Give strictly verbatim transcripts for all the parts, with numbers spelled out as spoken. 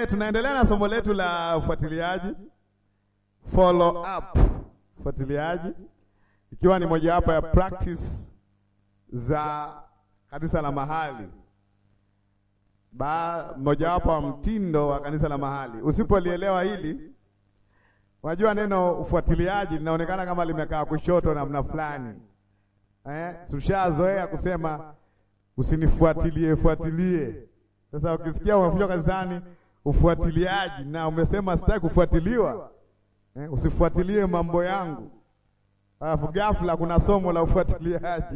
tuendelee, tunaendelea na somo letu la ufuatiliaji, follow up, ufuatiliaji, ikiwa ni mojawapo ya practice za kanisa la mahali. Ba mojawapo wa mtindo wa kanisa la mahali. Usipolielewa hili, unajua neno ufuatiliaji linaonekana kama limekaa kushoto namna fulani. Eh, tushazoea kusema usinifuatilie, fuatilie. Sasa ukisikia unafundishwa kanisani ufuatiliaji na umesema sitaki kufuatiliwa, eh, usifuatilie mambo yangu. Alafu ghafla kuna somo la ufuatiliaji.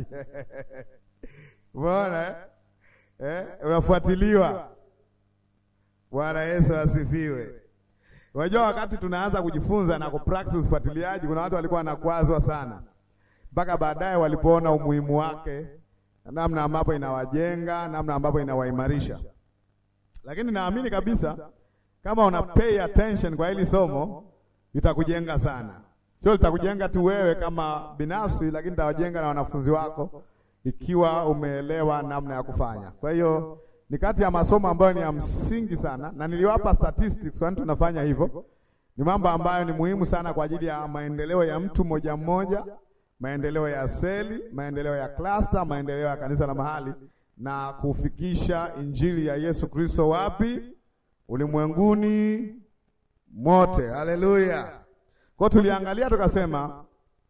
Unaona? Eh, unafuatiliwa. Bwana Yesu asifiwe. Unajua wakati tunaanza kujifunza na kupractice ufuatiliaji, kuna watu walikuwa wanakwazwa sana. Mpaka baadaye walipoona umuhimu wake, namna ambapo inawajenga, namna ambapo inawaimarisha. Lakini naamini kabisa kama una pay attention kwa hili somo, itakujenga sana. Sio litakujenga tu wewe kama binafsi, lakini itawajenga na wanafunzi wako ikiwa umeelewa namna ya kufanya. Kwa hiyo ni kati ya masomo ambayo ni ya msingi sana, na niliwapa statistics kwa nini tunafanya hivyo. Ni mambo ambayo ni muhimu sana kwa ajili ya maendeleo ya mtu mmoja mmoja, maendeleo ya seli, maendeleo ya cluster, maendeleo ya kanisa la mahali, na kufikisha injili ya Yesu Kristo wapi? Ulimwenguni mote. Haleluya. Kwa tuliangalia tukasema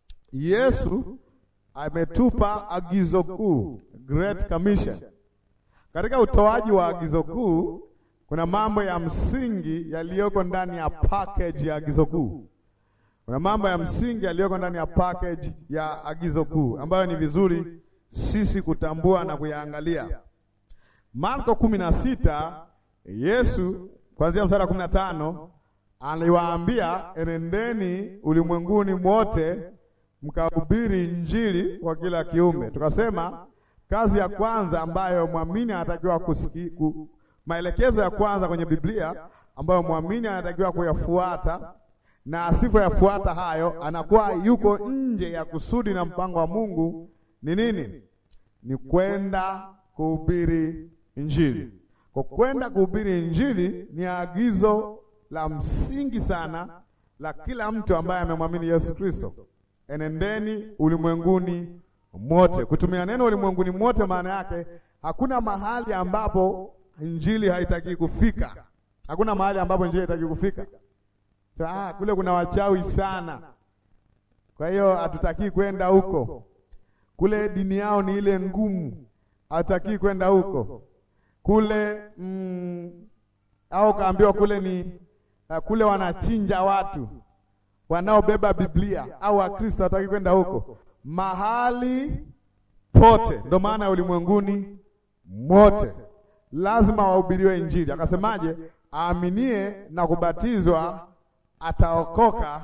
Yesu ametupa agizo kuu, Great Commission. Katika utoaji wa agizo kuu kuna mambo ya msingi yaliyoko ndani ya package ya agizo kuu. Kuna mambo ya msingi yaliyoko ndani ya package ya agizo kuu ambayo ni vizuri sisi kutambua na kuyaangalia. Marko kumi na sita, Yesu kuanzia mstari wa kumi na tano aliwaambia, enendeni ulimwenguni mwote mkahubiri injili kwa kila kiumbe. Tukasema kazi ya kwanza ambayo muamini anatakiwa kusikia, ku, maelekezo ya kwanza kwenye Biblia ambayo muamini anatakiwa kuyafuata, na asipoyafuata hayo anakuwa yuko nje ya kusudi na mpango wa Mungu, ni nini? Ni kwenda kuhubiri injili. Kwa kwenda kuhubiri injili ni agizo la msingi sana la kila mtu ambaye amemwamini Yesu Kristo. Enendeni ulimwenguni mote. Kutumia neno ulimwenguni mote maana yake hakuna mahali ambapo injili haitaki kufika. Hakuna mahali ambapo injili haitaki kufika. Sasa kule kuna wachawi sana. Kwa hiyo hatutaki kwenda huko. Kule dini yao ni ile ngumu. Hatutaki kwenda huko. Kule mm, au kaambiwa kule ni uh, kule wanachinja watu wanaobeba Biblia au Wakristo, hataki kwenda huko. Mahali pote, ndio maana ulimwenguni mote lazima wahubiriwe injili. Akasemaje? Aaminie na kubatizwa ataokoka,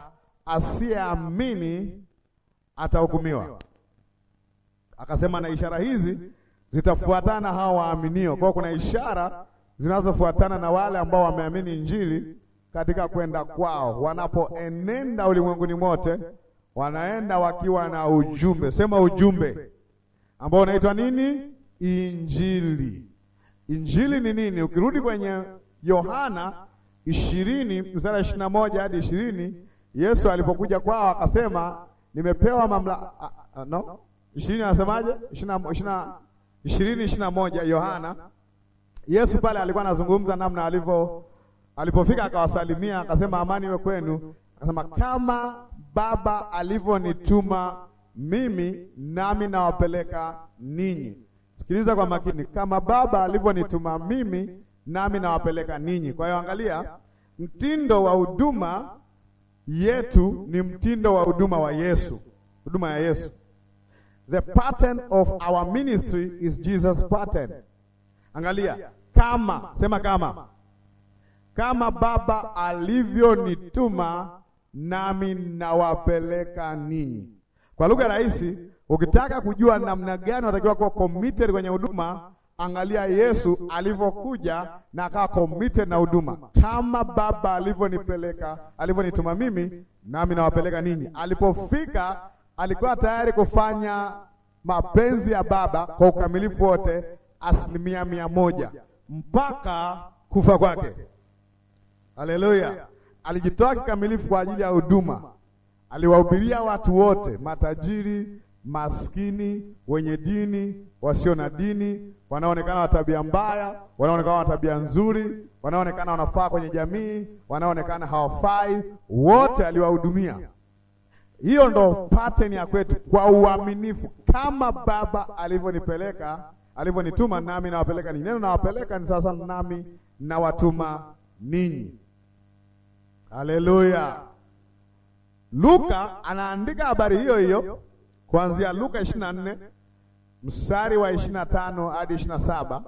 asiyeamini atahukumiwa. Akasema na ishara hizi zitafuatana hao waaminio. Kwa kuna ishara zinazofuatana na wale ambao wameamini injili katika kwenda kwao. Wanapoenenda ulimwenguni mote, wanaenda wakiwa na ujumbe. Sema ujumbe ambao unaitwa nini? Injili. Injili ni nini? Ukirudi kwenye Yohana ishirini mstari ishirini na moja hadi ishirini, Yesu alipokuja kwao akasema nimepewa mamlaka uh, uh, no ishirini anasemaje? ishirini ishirini na moja Yohana. Yesu pale alikuwa anazungumza namna alivyo, alipofika akawasalimia akasema amani iwe kwenu. Akasema kama Baba alivyonituma mimi, nami nawapeleka ninyi. Sikiliza kwa makini, kama Baba alivyonituma mimi, nami nawapeleka ninyi. Kwa hiyo angalia, mtindo wa huduma yetu ni mtindo wa huduma wa Yesu, huduma ya Yesu. The pattern of our ministry is Jesus' pattern. Angalia, kama, sema kama. Kama Baba alivyonituma, nami nawapeleka ninyi. Kwa lugha rahisi, ukitaka kujua namna gani unatakiwa kuwa committed kwenye huduma, angalia Yesu alivyokuja na akawa committed na huduma. Kama Baba alivyonipeleka, alivyonituma mimi, nami nawapeleka ninyi. Alipofika alikuwa tayari kufanya mapenzi ya Baba kwa ukamilifu wote, asilimia mia moja mpaka kufa kwake. Haleluya. Alijitoa kikamilifu kwa ajili ya huduma. Aliwahubiria watu wote, matajiri, maskini, wenye dini, wasio na dini, wanaonekana wa tabia mbaya, wanaonekana wa tabia nzuri, wanaonekana wanafaa kwenye jamii, wanaonekana hawafai, wote aliwahudumia. Hiyo ndo pattern ya kwetu, kwa uaminifu, kama Baba alivyonipeleka, alivyonituma nami nawapeleka ninyi. Neno nawapeleka ni sasa nami nawatuma ninyi. Haleluya. Luka anaandika habari hiyo hiyo kuanzia Luka ishirini na nne mstari wa ishirini na tano hadi ishirini na saba.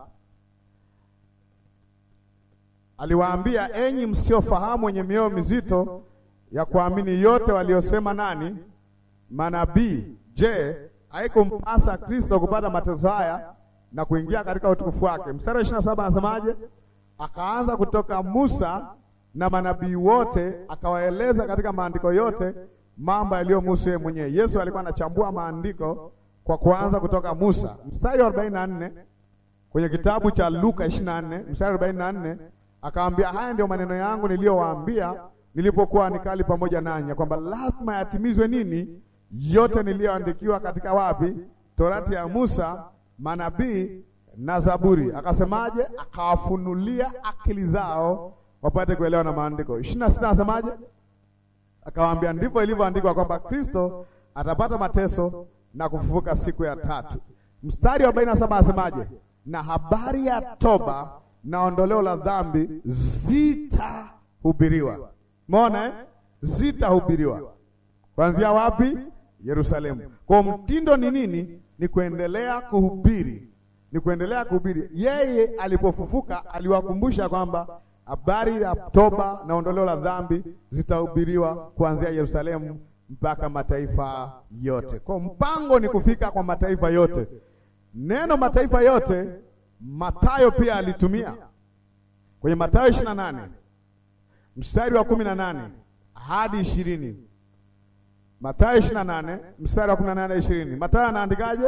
Aliwaambia, enyi msiofahamu wenye mioyo mizito ya kuamini yote waliosema nani? Manabii. Je, haikumpasa Kristo kupata mateso haya na kuingia katika utukufu wake? Mstari wa ishirini na saba anasemaje? Akaanza kutoka Musa na manabii wote, akawaeleza katika maandiko yote mambo yaliyomhusu yeye mwenyewe. Yesu alikuwa anachambua maandiko kwa kuanza kutoka Musa. Mstari wa arobaini na nne kwenye kitabu cha Luka ishirini na nne mstari wa arobaini na nne, akawaambia, haya ndio maneno yangu niliyowaambia nilipokuwa nikali pamoja nanyi, kwamba lazima yatimizwe nini? Yote niliyoandikiwa katika wapi? Torati ya Musa, manabii na Zaburi. Akasemaje? Akawafunulia akili zao wapate kuelewa na maandiko. ishirini na sita anasemaje? Akawaambia, ndivyo ilivyoandikwa kwamba Kristo atapata mateso na kufufuka siku ya tatu. Mstari wa arobaini na saba anasemaje? Na habari ya toba na ondoleo la dhambi zitahubiriwa. Umeona eh? Zitahubiriwa. Kuanzia wapi? Yerusalemu. Kwa mtindo ni nini? Ni kuendelea kuhubiri. Ni kuendelea kuhubiri. Yeye alipofufuka aliwakumbusha kwamba habari ya toba na ondoleo la dhambi zitahubiriwa kuanzia Yerusalemu mpaka mataifa yote. Kwa mpango ni kufika kwa mataifa yote. Neno mataifa yote Mathayo pia alitumia kwenye Mathayo ishirini na nane mstari wa kumi na nane hadi ishirini. Mathayo ishirini na nane mstari wa kumi na nane hadi ishirini. Mathayo anaandikaje?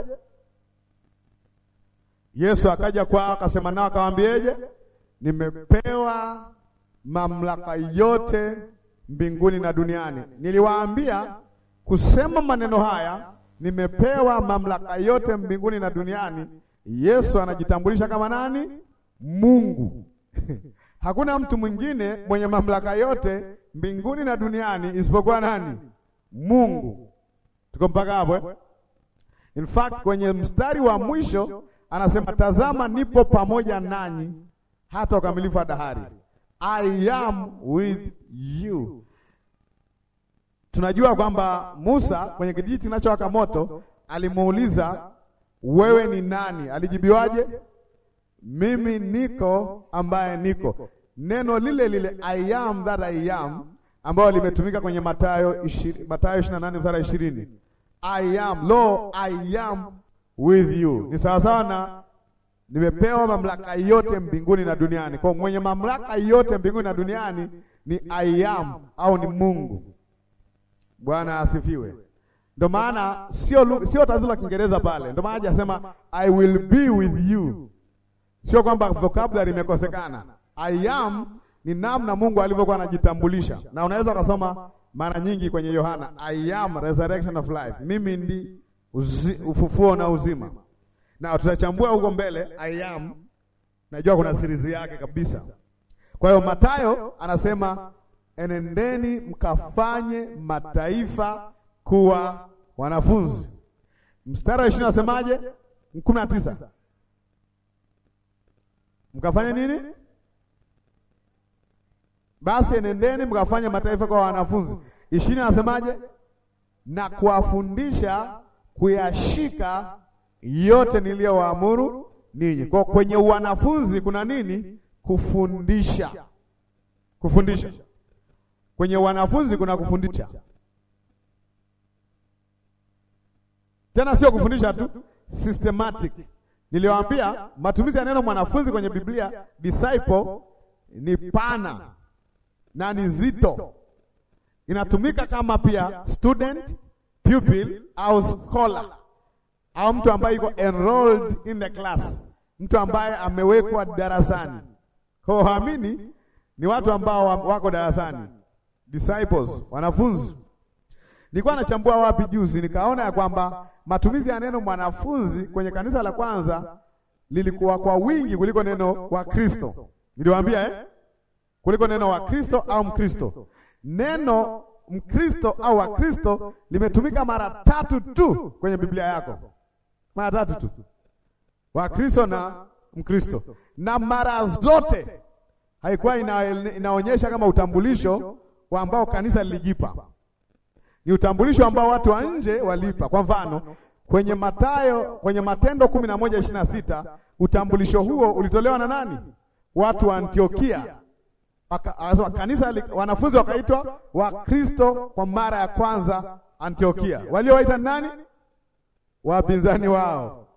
Yesu akaja kwao akasema nao akawaambieje? Nimepewa mamlaka yote mbinguni na duniani. Niliwaambia kusema maneno haya, nimepewa mamlaka yote mbinguni na duniani. Yesu anajitambulisha kama nani? Mungu. Hakuna mtu mwingine mwenye mamlaka yote mbinguni na duniani isipokuwa nani? Mungu. Tuko mpaka hapo eh? In fact kwenye mstari wa mwisho anasema, tazama nipo pamoja nanyi hata ukamilifu wa dahari. I am with you. Tunajua kwamba Musa kwenye kijiti kinachowaka moto alimuuliza, wewe ni nani? Alijibiwaje? Mimi niko ambaye niko. Neno lile lile I am that I am ambao limetumika kwenye Mathayo ishirini, Mathayo ishirini na nane mstari ishirini. I am, lo I am with you. Ni sawa sawa na nimepewa mamlaka yote mbinguni na duniani. Kwa mwenye mamlaka yote mbinguni na duniani ni I am au ni Mungu. Bwana asifiwe. Ndio maana sio sio tazula Kiingereza pale. Ndio maana hajasema I will be with you. Sio kwamba vocabulary imekosekana. I am ni namna Mungu alivyokuwa anajitambulisha. Na unaweza kusoma mara nyingi kwenye Yohana, I am resurrection of life. Mimi ndi uzi, ufufuo na uzima. Na tutachambua huko mbele I am. Najua kuna series yake kabisa. Kwa hiyo Mathayo anasema enendeni mkafanye mataifa kuwa wanafunzi. Mstari wa ishirini anasemaje? kumi na tisa. Mkafanye nini? Basi enendeni mkafanye mataifa kuwa wanafunzi. ishirini anasemaje? Na kuwafundisha kuyashika yote niliyowaamuru ninyi. Kwa kwenye wanafunzi kuna nini? Kufundisha. Kufundisha. Kwenye wanafunzi kuna kufundisha. Tena sio kufundisha tu, systematic. Niliwaambia matumizi ya neno mwanafunzi kwenye Biblia, disciple, ni pana na ni zito. Inatumika kama pia student, pupil au scholar, au mtu ambaye yuko enrolled in the class, mtu ambaye amewekwa darasani. Kwa haamini ni watu ambao wako darasani, disciples, wanafunzi. Nilikuwa nachambua wapi juzi, nikaona ya kwamba matumizi ya neno mwanafunzi kwenye kanisa la kwanza lilikuwa kwa wingi kuliko neno wa Kristo. Niliwaambia eh? Kuliko neno wa Kristo au Mkristo. Neno Mkristo au wa Kristo limetumika mara tatu tu kwenye Biblia yako. Mara tatu tu. Wa Kristo na Mkristo. Na mara zote haikuwa ina, inaonyesha kama utambulisho wa ambao kanisa lilijipa. Ni utambulisho ambao watu wa nje walipa. Kwa mfano, kwenye Mathayo, kwenye Matendo kumi na moja ishirini na sita, utambulisho huo ulitolewa na nani? Watu wa Antiokia. Waka, kanisa wanafunzi wakaitwa Wakristo kwa mara ya kwanza Antiokia. Waliowaita nani? Wapinzani wao.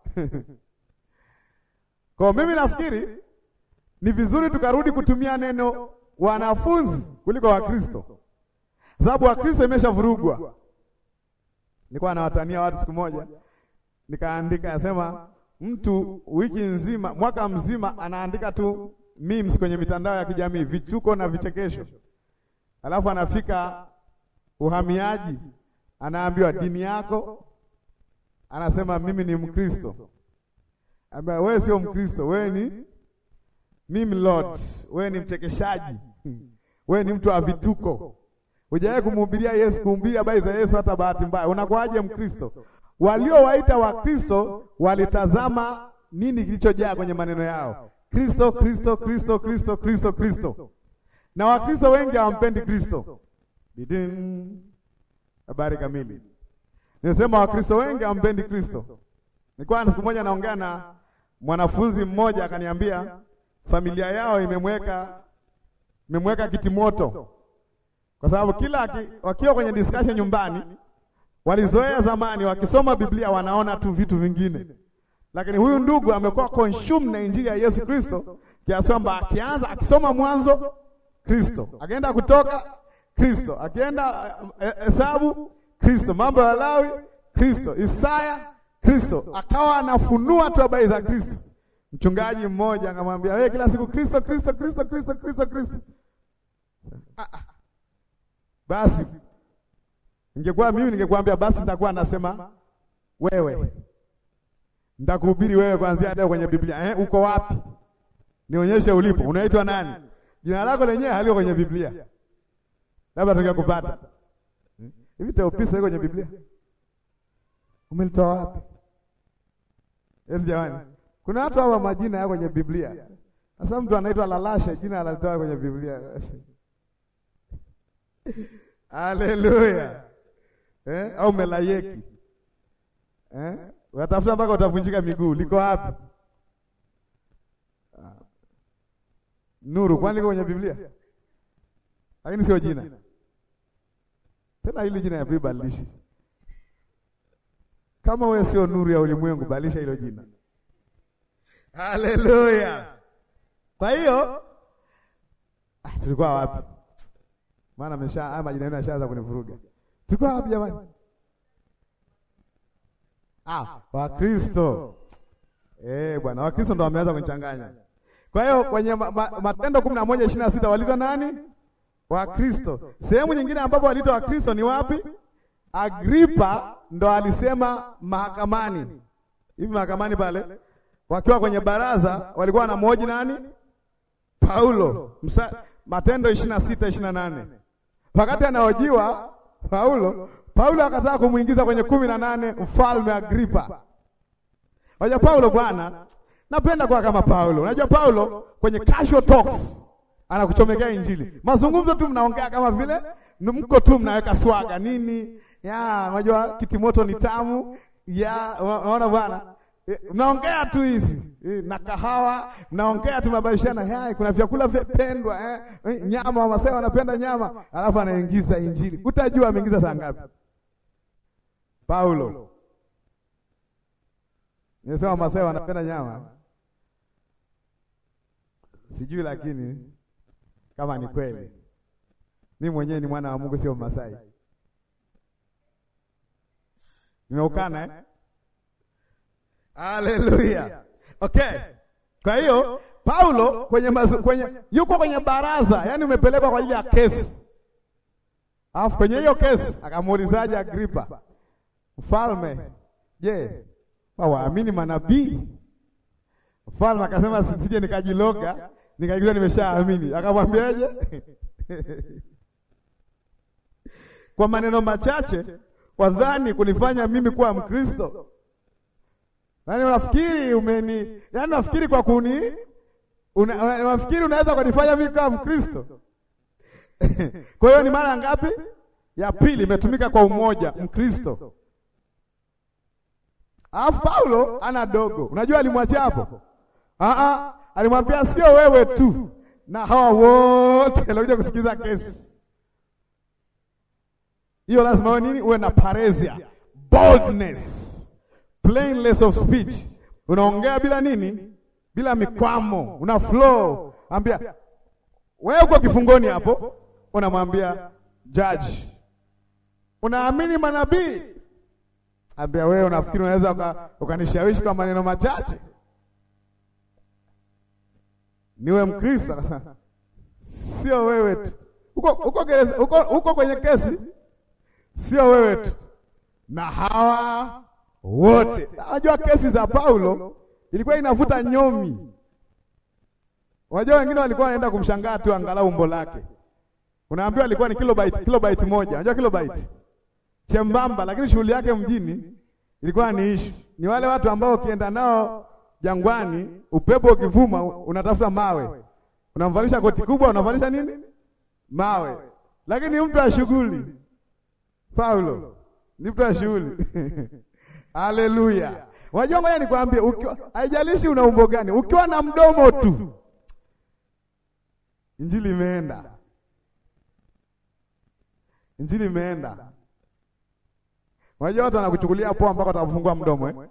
Kwa mimi nafikiri ni vizuri tukarudi kutumia neno wanafunzi kuliko Wakristo. Sababu Wakristo imeshavurugwa. Nilikuwa nawatania watu siku moja, nikaandika nasema mtu wiki nzima, mwaka mzima anaandika tu memes kwenye mitandao ya kijamii, vituko na vichekesho. Alafu anafika uhamiaji, anaambiwa dini yako, anasema mimi ni Mkristo. Ambaye wewe sio Mkristo, wewe ni mimi Lord, wewe ni mchekeshaji. Wewe ni mtu wa vituko. Hujawahi kumhubiria Yesu, kuhubiri habari za Yesu hata bahati mbaya. Unakuaje Mkristo? Waliowaita wa Kristo walitazama nini kilichojaa kwenye maneno yao. Kristo, Kristo, Kristo, Kristo, Kristo, Kristo. Na Wakristo wengi hawampendi Kristo. Bidin. Habari kamili. Nimesema Wakristo wengi hawampendi Kristo. Nilikuwa siku moja naongea na mwanafunzi mmoja akaniambia familia yao imemweka imemweka kitimoto. Kwa sababu kila aki, wakiwa kwenye discussion nyumbani, walizoea zamani wakisoma Biblia wanaona tu vitu vingine. Lakini huyu ndugu amekuwa consumed na injili ya Yesu Kristo kiasi kwamba akianza akisoma Mwanzo Kristo, akienda Kutoka Kristo, akienda Hesabu Kristo, Mambo ya Lawi Kristo, Isaya Kristo, akawa anafunua tu habari za Kristo. Mchungaji mmoja akamwambia, "Wewe kila siku Kristo Kristo Kristo Kristo Kristo Kristo." Ah ah. Basi ningekuwa mimi ningekwambia basi nitakuwa nasema wewe. Nitakuhubiri wewe kuanzia leo kwenye Biblia. Eh, uko wapi? Nionyeshe ulipo. Unaitwa nani? Jina lako lenyewe haliko kwenye Biblia. Labda tungekupata. Hivi Teopisa iko kwenye Biblia? Umelitoa wapi? Yes jamani. Kuna watu hawa majina yako kwenye Biblia. Sasa mtu anaitwa Lalasha, jina alitoa kwenye Biblia. Haleluya. Eh, au Melayeki. Eh? Unatafuta mpaka utavunjika miguu. Liko wapi? Nuru, kwani liko kwenye Biblia? Lakini sio jina. Tena hilo jina ya Biblia badilisha. Kama wewe sio nuru ya ulimwengu, badilisha hilo jina. Haleluya. Kwa hiyo ah, tulikuwa wapi? Maana amesha haya majina yenu yashaanza kunivuruga. Tulikuwa wapi jamani? Ah, Wakristo. Eh, bwana, Wakristo ndio wameanza kunichanganya. Kwa hiyo kwenye ma, ma, Matendo kumi na moja ishirini na sita waliitwa nani? Wakristo. Sehemu nyingine ambapo waliitwa Wakristo ni wapi? Agripa ndo alisema mahakamani. Hivi mahakamani pale wakiwa kwenye baraza walikuwa wanamhoji nani? Paulo. Msa, Matendo ishirini na sita ishirini na nane. Wakati anahojiwa Paulo, Paulo akataka kumuingiza kwenye kumi na nane Mfalme Agripa. Unajua Paulo bwana, napenda kwa kama Paulo. Unajua Paulo kwenye casual talks anakuchomekea injili. Mazungumzo tu mnaongea kama vile mko tu mnaweka swaga nini? Ya, unajua kitimoto ni tamu. Ya, unaona bwana? Mnaongea tu hivi. Na kahawa, mnaongea tu mnabadilishana. Hai, kuna vyakula vipendwa eh. Nyama, Wamasai wanapenda nyama. Alafu anaingiza injili. Utajua ameingiza saa ngapi? Paulo. Nimesema Wamasai wanapenda nyama. Sijui lakini kama ni kweli. Mimi mwenyewe ni mwana wa Mungu sio Masai. Nimeukana eh? Haleluya. Okay. Kwa hiyo Paulo kwenye mazu, kwenye yuko kwenye baraza, yani umepelekwa kwa ajili ya kesi. Alafu kwenye hiyo kesi akamuulizaje Agripa? Mfalme, je, waamini manabii? Mfalme akasema sije nikajiloga, nikajua nimeshaamini. Akamwambiaje? Kwa maneno machache wadhani kunifanya mimi kuwa Mkristo? Yaani unafikiri umeni, yaani unafikiri kwa kuni una, unafikiri unaweza kunifanya mimi kuwa Mkristo? Kwa hiyo ni mara ngapi? Ya pili imetumika kwa umoja, Mkristo. Alafu Paulo ana dogo. Unajua alimwachia hapo? Ah ah, alimwambia sio wewe tu, na hawa wote walikuja kusikiza kesi. Hiyo lazima uwe nini? Uwe na paresia, boldness, plainness of speech. Unaongea bila nini? Bila mikwamo, una flow. Ambia wewe uko kifungoni hapo, unamwambia judge, unaamini manabii? Ambia wewe unafikiri unaweza ukanishawishi kwa maneno machache niwe Mkristo? Sio wewe tu. Uko uko gereza, uko uko kwenye kesi. Sio wewe tu, na hawa wote. Unajua kesi za Paulo ilikuwa inavuta nyomi. Unajua wengine walikuwa wanaenda kumshangaa tu angalau umbo lake. Unaambiwa alikuwa ni kilobyte, kilobyte moja. Unajua kilobyte? Chembamba, lakini shughuli yake mjini ilikuwa ni issue. Ni wale watu ambao ukienda nao jangwani, upepo ukivuma unatafuta mawe. Unamvalisha koti kubwa, unamvalisha nini? Mawe. Lakini mtu wa shughuli. Paulo ni mtu wa shughuli. Haleluya. Unajua ngoja nikwambie, haijalishi una umbo gani, ukiwa na mdomo tu injili imeenda. Injili imeenda. Unajua watu wanakuchukulia poa mpaka utakapofungua mdomo eh?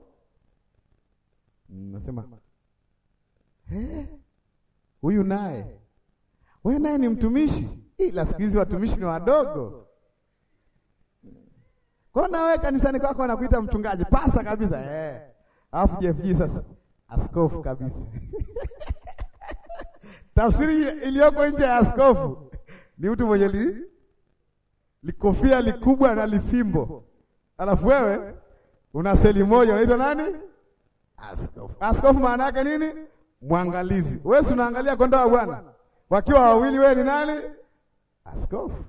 Nasema eh, huyu naye, wewe naye ni mtumishi. Ila siku hizi watumishi ni wadogo. Kwa na wewe kanisani kwako wanakuita mchungaji, pasta kabisa eh. Alafu J F G sasa askofu kabisa. Tafsiri iliyoko nje ya askofu ni mtu mwenye li likofia likubwa na lifimbo. Alafu wewe una seli moja unaitwa nani? Askofu. Askofu maana yake nini? Mwangalizi. Wewe si unaangalia kondoo wa Bwana. Wakiwa wawili wewe ni nani? Askofu.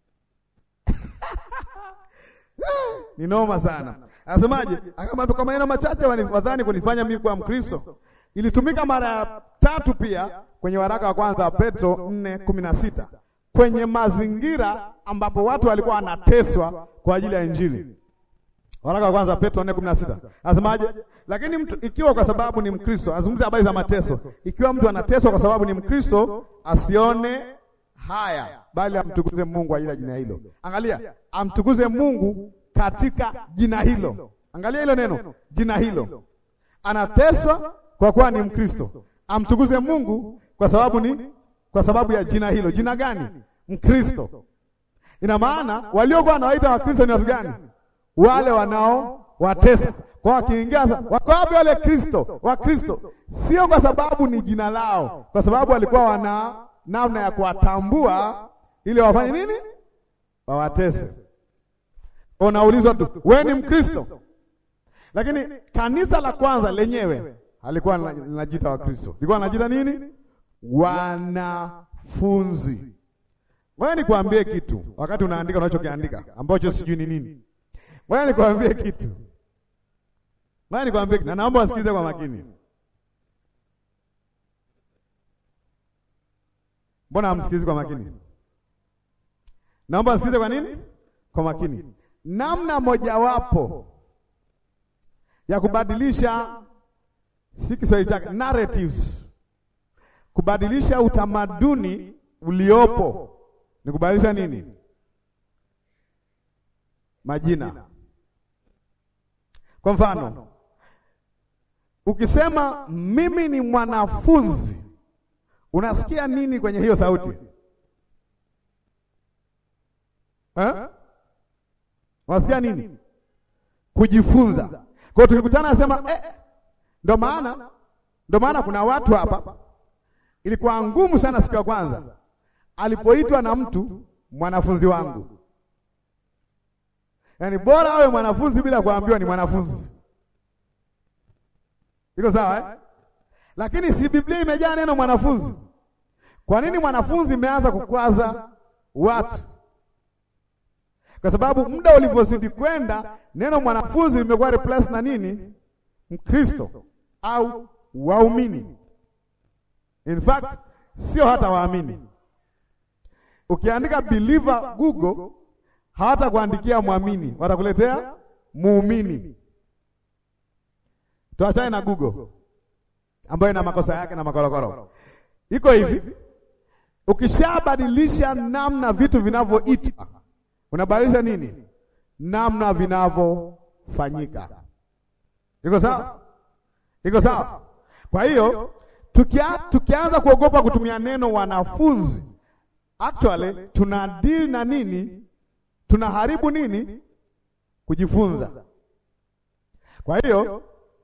Ni noma sana. Anasemaje? Akamwambia kwa maneno machache wadhani kunifanya mimi kuwa Mkristo. Ilitumika mara tatu pia kwenye waraka wa kwanza wa Petro nne kumi na sita. Kwenye mazingira ambapo watu walikuwa wanateswa kwa ajili ya Injili. Waraka wa kwanza Petro nne kumi na sita. Anasemaje? Lakini mtu ikiwa kwa sababu ni Mkristo, azungumza habari za mateso. Ikiwa mtu anateswa kwa sababu ni Mkristo, asione haya, bali amtukuze Mungu kwa ajili ya jina hilo. Angalia, amtukuze Mungu katika jina hilo. Angalia hilo neno, jina hilo. Anateswa kwa kuwa ni Mkristo. Amtukuze Mungu kwa sababu ni kwa sababu ya jina hilo. Jina gani? Mkristo. Ina maana waliokuwa wanawaita Wakristo ni watu gani? Wale wanao watesa. Kwa wakiingia sasa, wako wapi wale Kristo? Wa Kristo sio kwa sababu ni jina lao, kwa sababu walikuwa wana namna ya kuwatambua ili wafanye nini? Wawatese. Unaulizwa tu, wewe ni Mkristo? Lakini kanisa la kwanza lenyewe halikuwa linajiita Wakristo. Lilikuwa linajiita nini? Wanafunzi. Wewe nikwambie kitu, wakati unaandika unachokiandika ambacho sijui ni nini. Wewe nikwambie kitu. Wewe nikwambie kitu, na naomba usikilize kwa makini. Mbona hamsikilizi kwa makini? Naomba usikilize kwa nini? Kwa makini. Namna mojawapo ya kubadilisha si Kiswahili chake narratives, kubadilisha utamaduni uliopo ni kubadilisha nini? Majina. Kwa mfano, ukisema mimi ni mwanafunzi, unasikia nini kwenye hiyo sauti? Eh? Unasikia nini? Kujifunza. Kwa hiyo tukikutana nasema eh, ndo maana ndo maana kuna watu hapa ilikuwa ngumu sana siku ya kwanza alipoitwa na mtu mwanafunzi wangu. Yaani bora awe mwanafunzi bila kuambiwa ni mwanafunzi. Iko sawa eh? Lakini si Biblia imejaa neno mwanafunzi. Kwa nini mwanafunzi imeanza kukwaza watu? Kwa sababu muda ulivyozidi kwenda, neno mwanafunzi limekuwa replace na nini? Mkristo au waumini. In fact, sio hata waamini. Ukiandika believer Google, hawata kuandikia muamini, watakuletea muumini. Tuachane na Google ambayo ina makosa yake na makorokoro. Iko hivi, ukishabadilisha namna vitu vinavyoitwa, unabadilisha nini? Namna vinavyofanyika. Iko sawa? Iko sawa? Kwa hiyo tukia, tukianza kuogopa kutumia neno wanafunzi, actually tuna deal na nini? Tunaharibu nini? Kujifunza. Kwa hiyo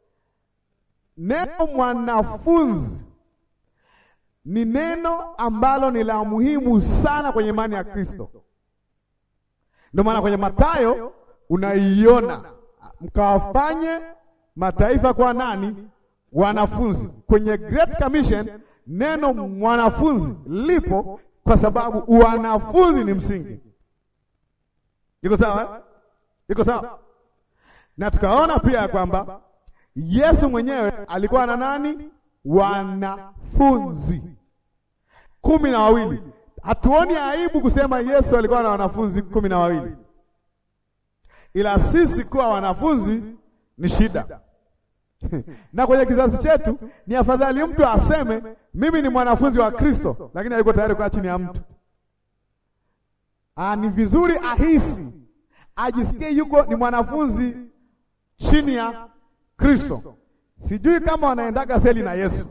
neno mwanafunzi ni neno ambalo ni la muhimu sana kwenye imani ya Kristo. Ndio maana kwenye Mathayo unaiona, mkawafanye mataifa kwa nani? Wanafunzi. Kwenye Great Commission neno mwanafunzi lipo kwa sababu wanafunzi ni msingi. Iko sawa? Iko sawa? Na tukaona pia kwamba Yesu mwenyewe alikuwa na nani? Wanafunzi kumi na wawili. Hatuoni aibu kusema Yesu alikuwa na wanafunzi kumi na wawili. Ila sisi kuwa wanafunzi ni shida. Na kwenye kizazi chetu ni afadhali mtu aseme mimi ni mwanafunzi wa Kristo, lakini hayuko tayari kuwa chini ya mtu. Ah, ni vizuri ahisi, ajisikie yuko ni mwanafunzi chini ya Kristo. Sijui kama wanaendaga seli na Yesu.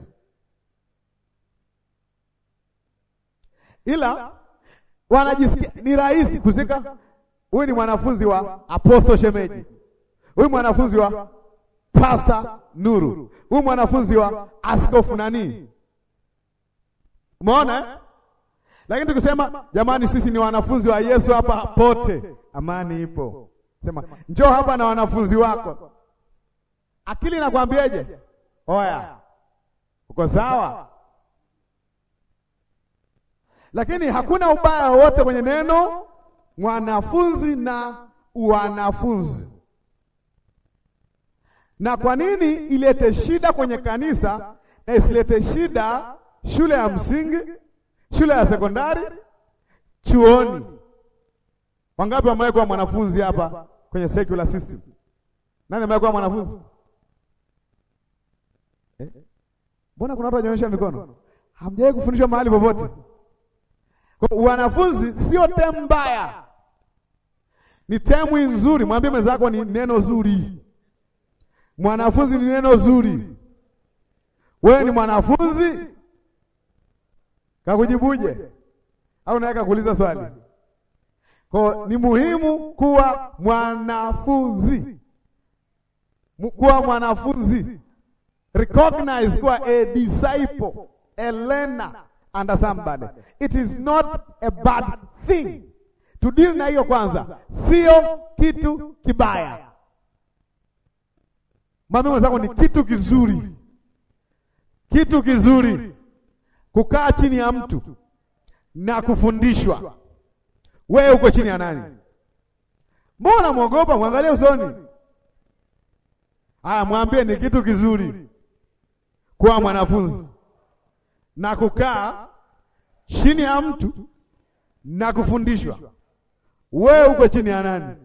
Ila wanajisikia ni rahisi kuzika, huyu ni mwanafunzi wa Apostle Shemeji, huyu mwanafunzi wa Pastor Nuru, huyu mwanafunzi wa askofu nani. Umeona? Lakini tukisema jamani sisi ni wanafunzi wa Yesu hapa pote, amani ipo. Sema njoo hapa na wanafunzi wako. Akili inakwambiaje? Oya, uko sawa? Lakini hakuna ubaya wote kwenye neno mwanafunzi na wanafunzi. Na kwa nini ilete shida kwenye kanisa na isilete shida shule ya msingi, shule ya sekondari, chuoni? Wangapi wamekuwa mwanafunzi hapa kwenye secular system? Nani amekuwa mwanafunzi? Eh? Mbona kuna watu wanyonyesha mikono? Hamjawahi kufundishwa mahali popote? Kwa wanafunzi sio temu mbaya. Ni temu nzuri. Mwambie mwenzako ni neno zuri. Mwanafunzi ni neno zuri. Wewe ni mwanafunzi? Kakujibuje? Au naweka kuuliza swali? Kwa ni muhimu kuwa mwanafunzi. Kuwa mwanafunzi. Recognize kuwa a disciple, a learner under somebody. It is not a bad thing. To deal na hiyo kwanza, sio kitu kibaya. Mwambie mwenzako ni kitu kizuri. Kitu kizuri kukaa chini ya mtu na kufundishwa. Wewe uko chini ya nani? Mbona muogopa? Mwangalie usoni. Haya, mwambie ni kitu kizuri kuwa mwanafunzi na kukaa chini ya mtu na kufundishwa. Wewe uko chini ya nani?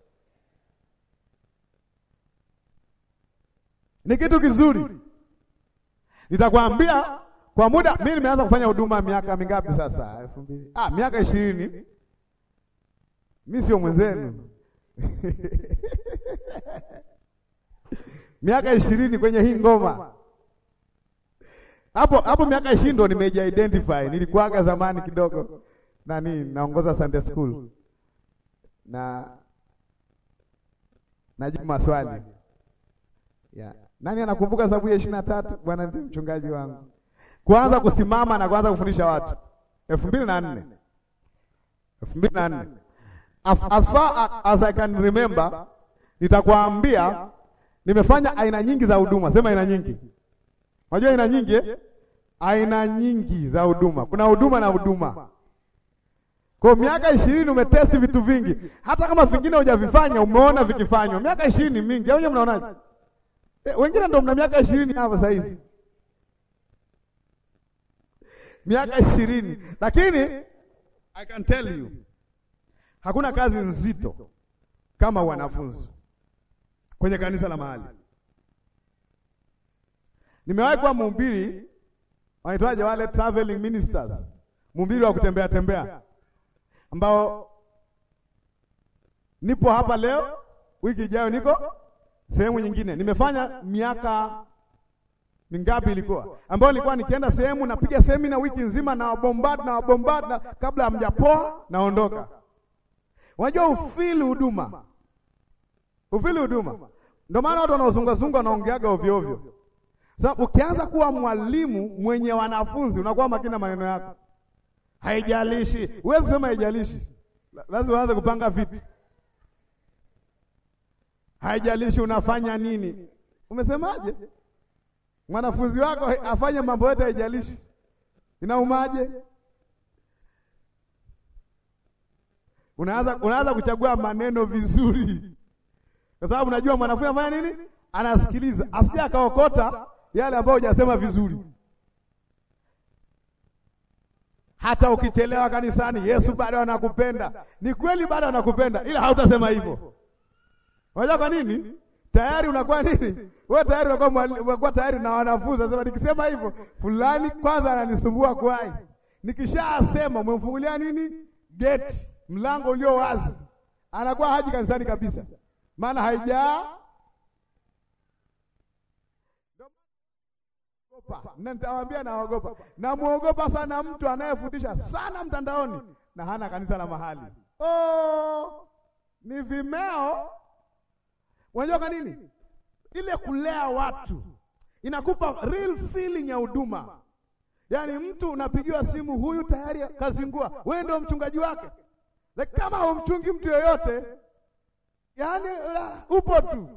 Ni kitu kizuri. Nitakwambia kwa muda, mimi nimeanza kufanya huduma miaka mingapi sasa? elfu mbili. Ah, miaka ishirini. Mimi sio mwenzenu. Miaka ishirini kwenye hii ngoma. Hapo hapo miaka ishirini ndo nimeji identify. Nilikuwaga zamani kidogo nani naongoza Sunday school. Na najibu maswali. Yeah. Nani anakumbuka Zaburi ya ishirini na tatu? Bwana ndiye mchungaji wangu. kuanza kusimama na kuanza kufundisha watu elfu mbili na nne elfu mbili na nne As far as I can remember, nitakwambia nimefanya aina nyingi za huduma. Sema aina nyingi. Unajua aina nyingi eh? Aina nyingi za huduma. Kuna huduma na huduma. Kwa miaka ishirini umetesti vitu vingi. Hata kama vingine hujavifanya, umeona vikifanywa. Miaka ishirini mingi. Au mnaonaje? Eh, wengine ndio mna miaka ishirini hapa sasa hizi. Miaka ishirini. Lakini I can tell you, hakuna kazi nzito kama wanafunzi kwenye kanisa la mahali. Nimewahi kuwa mhubiri, wanaitwaje wale traveling ministers, mhubiri wa kutembea tembea, ambao nipo hapa leo, wiki ijayo niko sehemu nyingine. Nimefanya miaka mingapi ilikuwa, ambao nilikuwa nikienda sehemu napiga semina wiki nzima na bombard na bombard na kabla hamjapoa naondoka. Unajua ufili huduma. Ufili huduma. Ndio maana watu wanaozunga zunga wanaongeaga ovyo ovyo. Sasa ukianza kuwa mwalimu mwenye wanafunzi unakuwa makini na maneno yako. Haijalishi. Huwezi kusema haijalishi. Lazima uanze kupanga vipi. Haijalishi unafanya nini. Umesemaje? Mwanafunzi wako afanye mambo yote haijalishi. Inaumaje? Unaanza unaanza kuchagua maneno vizuri. Kwa sababu unajua mwanafunzi anafanya nini? Anasikiliza. Asije akaokota yale ambayo hujasema vizuri. Hata ukichelewa kanisani, Yesu bado anakupenda. Ni kweli bado anakupenda, ila hautasema hivyo. Unajua kwa nini? Tayari unakuwa nini? Wewe tayari unakuwa unakuwa tayari na wanafunzi. Sasa nikisema hivyo, fulani kwanza ananisumbua kwai. Nikishasema umemfungulia nini? Gate, mlango ulio wazi. Anakuwa haji kanisani kabisa. Maana haijaa ogopa. Na nitawaambia naogopa. Na muogopa sana mtu anayefundisha sana mtandaoni na hana kanisa la mahali. Oh! Ni vimeo. Unajua kwa nini? Ile kulea watu inakupa real feeling ya huduma. Yaani mtu unapigiwa simu, huyu tayari kazingua, wewe ndio mchungaji wake. Like kama humchungi mtu yoyote, yaani upo tu.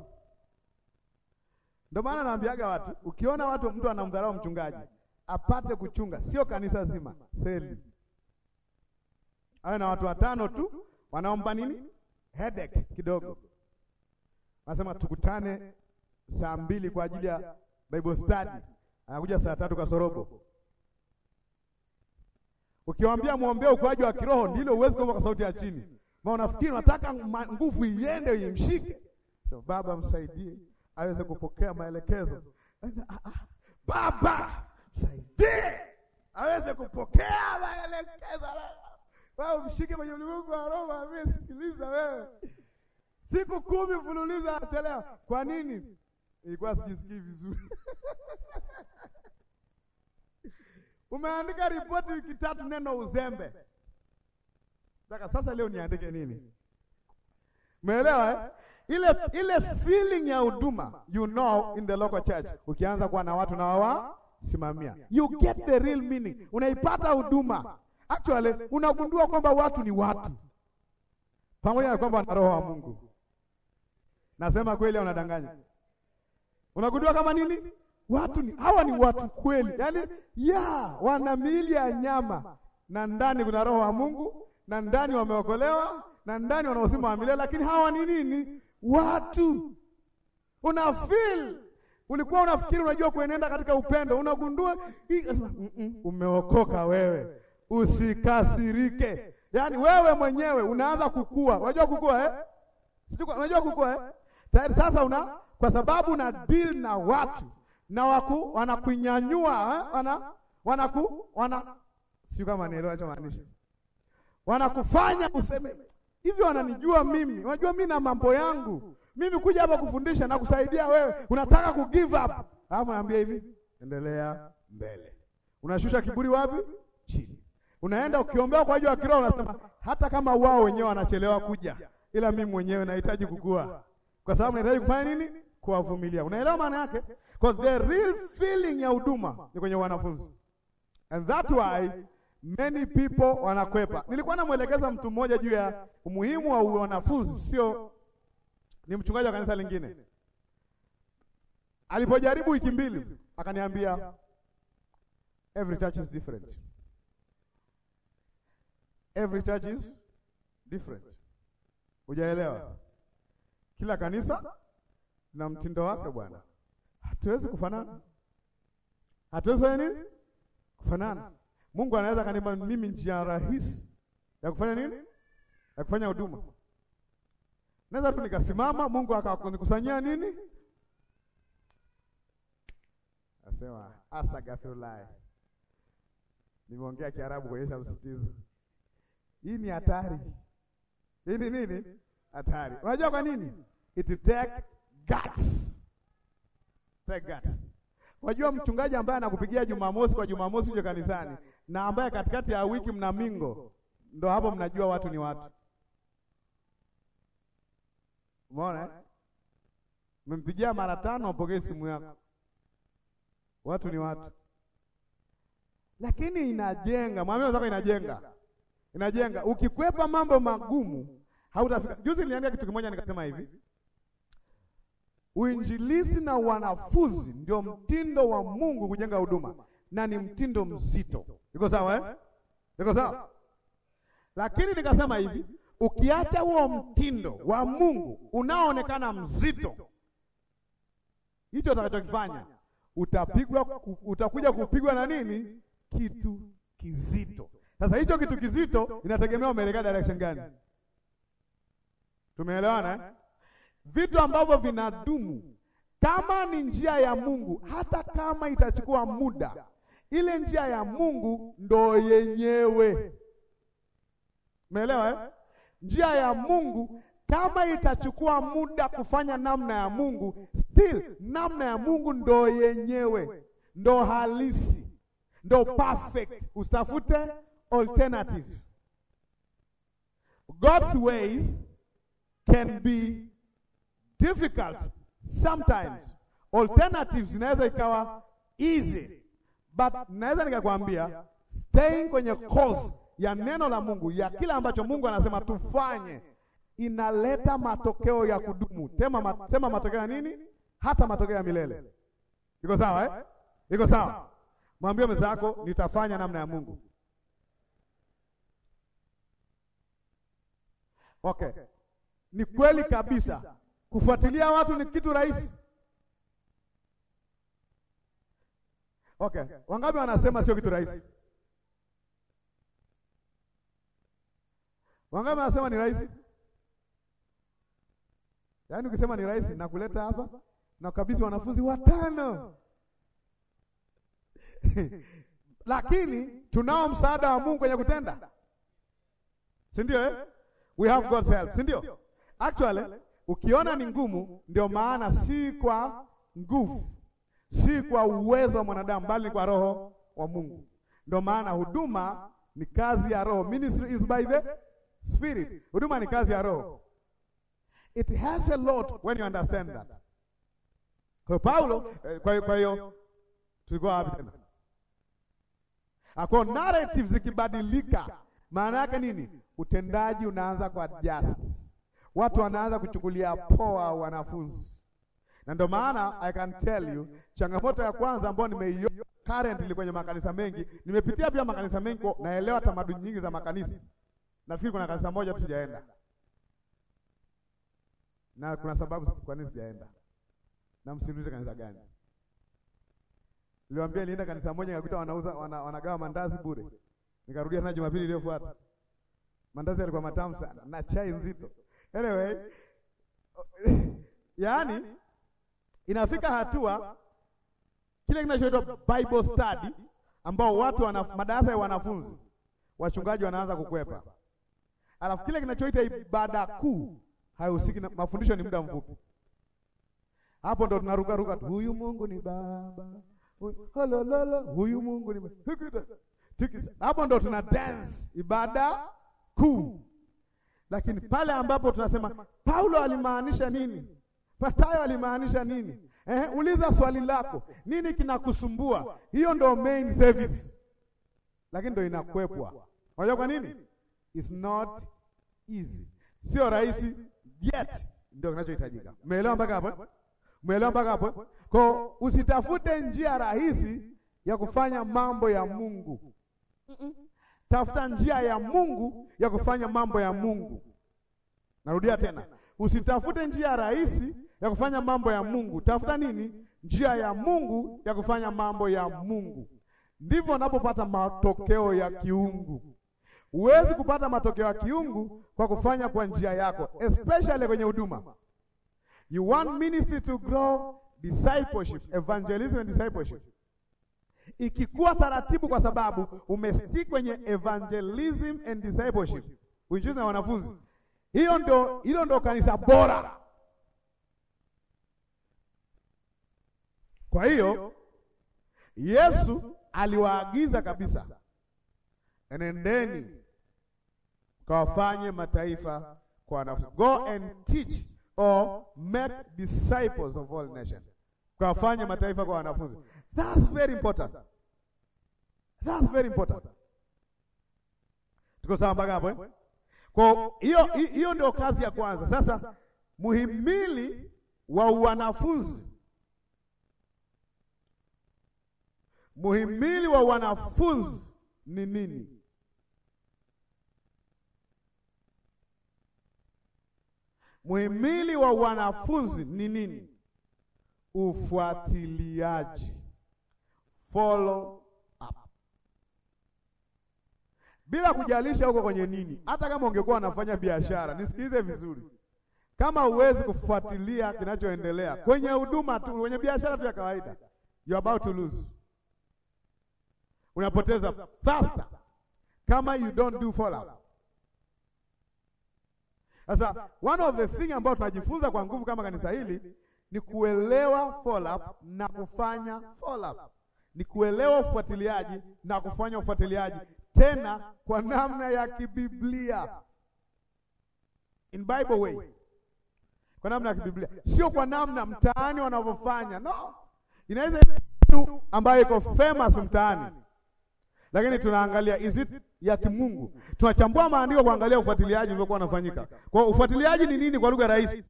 Ndio maana naambiaga watu, ukiona watu mtu anamdharau mchungaji, apate kuchunga, sio kanisa zima, seli. Awe na watu watano tu, wanaomba nini? Headache kidogo. Nasema tukutane saa mbili kwa ajili ya Bible study. Anakuja saa tatu kasorobo. Ukiwaambia muombee ukuaji wa kiroho, ndilo uwezi kuomba kwa sauti ya chini. Maana unafikiri unataka nguvu iende imshike. So, baba msaidie aweze kupokea maelekezo. Baba msaidie aweze kupokea maelekezo. Wewe mshike kwenye ulimwengu wa roho, wewe sikiliza wewe. Siku kumi mfululizo achelewa. Kwa nini? Ilikuwa sijisikii vizuri. Umeandika ripoti wiki tatu neno uzembe. Sasa sasa leo niandike nini? Umeelewa eh? Ile ile feeling ya huduma, you know, in the local church. Ukianza kuwa na watu na wawa simamia, you get the real meaning. Unaipata huduma. Actually unagundua kwamba watu ni watu. Pamoja na kwamba wana roho wa Mungu. Nasema kweli au unadanganya? Unagundua kama nini? Watu ni hawa ni watu kweli. Yaani ya wana miili ya nyama na ndani kuna roho wa Mungu na ndani wameokolewa na ndani wana uzima wa milele, lakini hawa ni nini? Watu. Una feel, ulikuwa unafikiri unajua kuenenda katika upendo, unagundua mm -mm, umeokoka wewe. Usikasirike. Yaani wewe mwenyewe unaanza kukua. Unajua kukua eh? Sijui unajua kukua eh? Tayari sasa una kwa sababu una deal na watu na waku wanakunyanyua eh? wana wanaku wana sio kama nielewa cha maanisha. Wanakufanya useme hivyo, wananijua mimi. Unajua mimi na mambo yangu. Mimi kuja hapa kufundisha na kusaidia wewe. Unataka ku give up. Alafu naambia hivi, endelea mbele. Unashusha kiburi wapi? Chini. Unaenda ukiombea kwa ajili ya kiroho, unasema hata kama wao wenyewe wanachelewa kuja, ila mimi mwenyewe nahitaji kukua. Kwa sababu nahitaji kufanya nini? Kuwavumilia. Unaelewa maana yake? Because the real feeling ya huduma ni kwenye wanafunzi. And that's why many people wanakwepa. Nilikuwa namwelekeza mtu mmoja juu ya umuhimu wa wanafunzi, sio ni mchungaji wa kanisa lingine. Alipojaribu wiki mbili akaniambia every church is different. Every church is different. Hujaelewa? Kila kanisa na mtindo wake bwana. Hatuwezi kufanana. Hatuwezi nini? Kufanana. Mungu anaweza kanipa mimi njia rahisi ya kufanya nini? Ya kufanya huduma. Naweza tu nikasimama, Mungu akanikusanyia nini? Asema asagafulai. Nimeongea Kiarabu kuonyesha msitizo. Hii ni hatari. Hii ni nini? Hatari. Unajua kwa nini? It take guts. Take guts. Unajua mchungaji ambaye anakupigia Jumamosi kwa Jumamosi uje kanisani na ambaye katikati ya wiki mna mingo, ndo hapo mnajua watu ni watu. Umeona? Mmempigia mara tano apokee simu yako. Watu ni watu. Lakini inajenga, mwambie wenzako inajenga. Inajenga. Ukikwepa mambo magumu, hautafika. Juzi niliambia kitu kimoja nikasema hivi. Uinjilisti na wanafunzi ndio mtindo wa Mungu kujenga huduma, na ni mtindo mzito. Iko sawa eh? Iko sawa? Lakini nikasema hivi, ukiacha huo mtindo wa Mungu unaoonekana mzito, hicho utakachokifanya utapigwa, utakuja kupigwa na nini? Kitu kizito. Sasa hicho kitu kizito inategemea umeelekea direction gani. Tumeelewana eh? Vitu ambavyo vinadumu kama ni njia ya Mungu, hata kama itachukua muda, ile njia ya Mungu ndo yenyewe. Umeelewa eh? Njia ya Mungu kama itachukua muda kufanya namna ya Mungu, still namna ya Mungu ndo yenyewe, ndo halisi, ndo perfect. Usitafute alternative. God's ways can be difficult sometimes. Alternatives zinaweza ikawa easy, but naweza nikakwambia staying kwenye course ya neno la Mungu, ya kila ambacho Mungu anasema tufanye, inaleta matokeo ya kudumu. Tema ma, sema matokeo ya nini? Hata matokeo ya milele. Iko sawa eh? Iko sawa. Mwambie mwenzako nitafanya namna ya Mungu. Okay. Ni kweli kabisa. Kufuatilia watu ni kitu rahisi. Okay. Wangapi wanasema sio kitu rahisi? Wangapi wanasema ni rahisi? Yaani ukisema ni rahisi na kuleta hapa na kabisa wanafunzi watano. Lakini tunao msaada wa Mungu kwenye kutenda. Si ndio eh? We have God's help. Si ndio? Actually, ukiona ni ngumu, ndio maana si kwa nguvu, si kwa uwezo wa mwanadamu, bali kwa roho wa Mungu. Ndio maana huduma ni kazi ya roho. Ministry is by the Spirit. Huduma ni kazi ya roho. It helps a lot when you understand that. Kwa Paulo, kwa kwa hiyo tulikuwa wapi tena? Ako narrative zikibadilika, maana yake nini? Utendaji unaanza kwa just. Watu wanaanza kuchukulia poa wanafunzi. Na ndio maana I can tell you, changamoto ya kwanza ambayo nimeiona currently kwenye makanisa mengi, nimepitia pia makanisa mengi, naelewa tamaduni nyingi za makanisa. Nafikiri kuna kanisa moja tu sijaenda. Na kuna sababu kwa nini sijaenda. Na msiulize kanisa gani. Niliwaambia nilienda kanisa moja nikakuta wanauza wana, wanagawa mandazi bure. Nikarudia tena Jumapili iliyofuata. Mandazi yalikuwa matamu sana na chai nzito. Anyway, yaani inafika hatua kile kinachoitwa Bible study ambao watu wana madarasa ya wanafunzi, wachungaji wanaanza kukwepa. Alafu kile kinachoitwa ibada kuu haihusiki na mafundisho, ni muda mfupi. Hapo ndo tunaruka ruka, huyu Mungu ni Baba. Holololo, huyu Mungu ni Baba. Hapo ndo tuna dance ibada kuu. Lakini pale ambapo tunasema Paulo alimaanisha nini? Patayo alimaanisha nini? Eh, uliza swali lako. Nini kinakusumbua? Hiyo ndo main service. lakini ndio inakwepwa. Unajua kwa nini? It's not easy. Sio rahisi yet, ndio kinachohitajika. Umeelewa mpaka hapo? Umeelewa mpaka hapo? Kwa usitafute njia rahisi ya kufanya mambo ya Mungu. Tafuta njia ya Mungu ya kufanya mambo ya Mungu. Narudia tena. Usitafute njia rahisi ya kufanya mambo ya Mungu. Tafuta nini? Njia ya Mungu ya kufanya mambo ya Mungu. Ndivyo unapopata matokeo ya kiungu. Huwezi kupata matokeo ya kiungu kwa kufanya kwa njia yako, especially kwenye huduma. You want ministry to grow, discipleship, evangelism and discipleship. Ikikuwa taratibu kwa sababu umestick kwenye evangelism and discipleship, uinjize na wanafunzi. Hiyo ndo hilo ndo kanisa bora. Kwa hiyo Yesu aliwaagiza kabisa, enendeni kawafanye mataifa kwa wanafunzi. Go and teach or make disciples of all nations. Kawafanye mataifa kwa wanafunzi. That's very important. That's very important. Tuko sawa mpaka hapo eh? Kwa hiyo hiyo ndio kazi ya kwanza. Sasa muhimili wa wanafunzi. Muhimili wa wanafunzi ni nini? Muhimili wa wanafunzi ni nini? Ufuatiliaji. Follow up. Bila kujalisha huko kwenye nini. Hata kama ungekuwa unafanya biashara, nisikilize vizuri. Kama huwezi kufuatilia kinachoendelea kwenye huduma tu, kwenye biashara tu ya kawaida, you are about to lose. Unapoteza faster kama you don't do follow up. Sasa one of the thing ambao tunajifunza kwa nguvu kama kanisa hili ni kuelewa follow up na kufanya follow up. Ni kuelewa ufuatiliaji na kufanya ufuatiliaji, tena kwa namna ya kibiblia. In Bible way. Kwa namna ya kibiblia. Sio kwa namna mtaani wanavyofanya. No. Inaweza kitu ambayo iko famous mtaani. Lakini tunaangalia is it ya kimungu. Tunachambua maandiko kuangalia ufuatiliaji uliokuwa unafanyika. Kwa ufuatiliaji ni nini kwa lugha rahisi?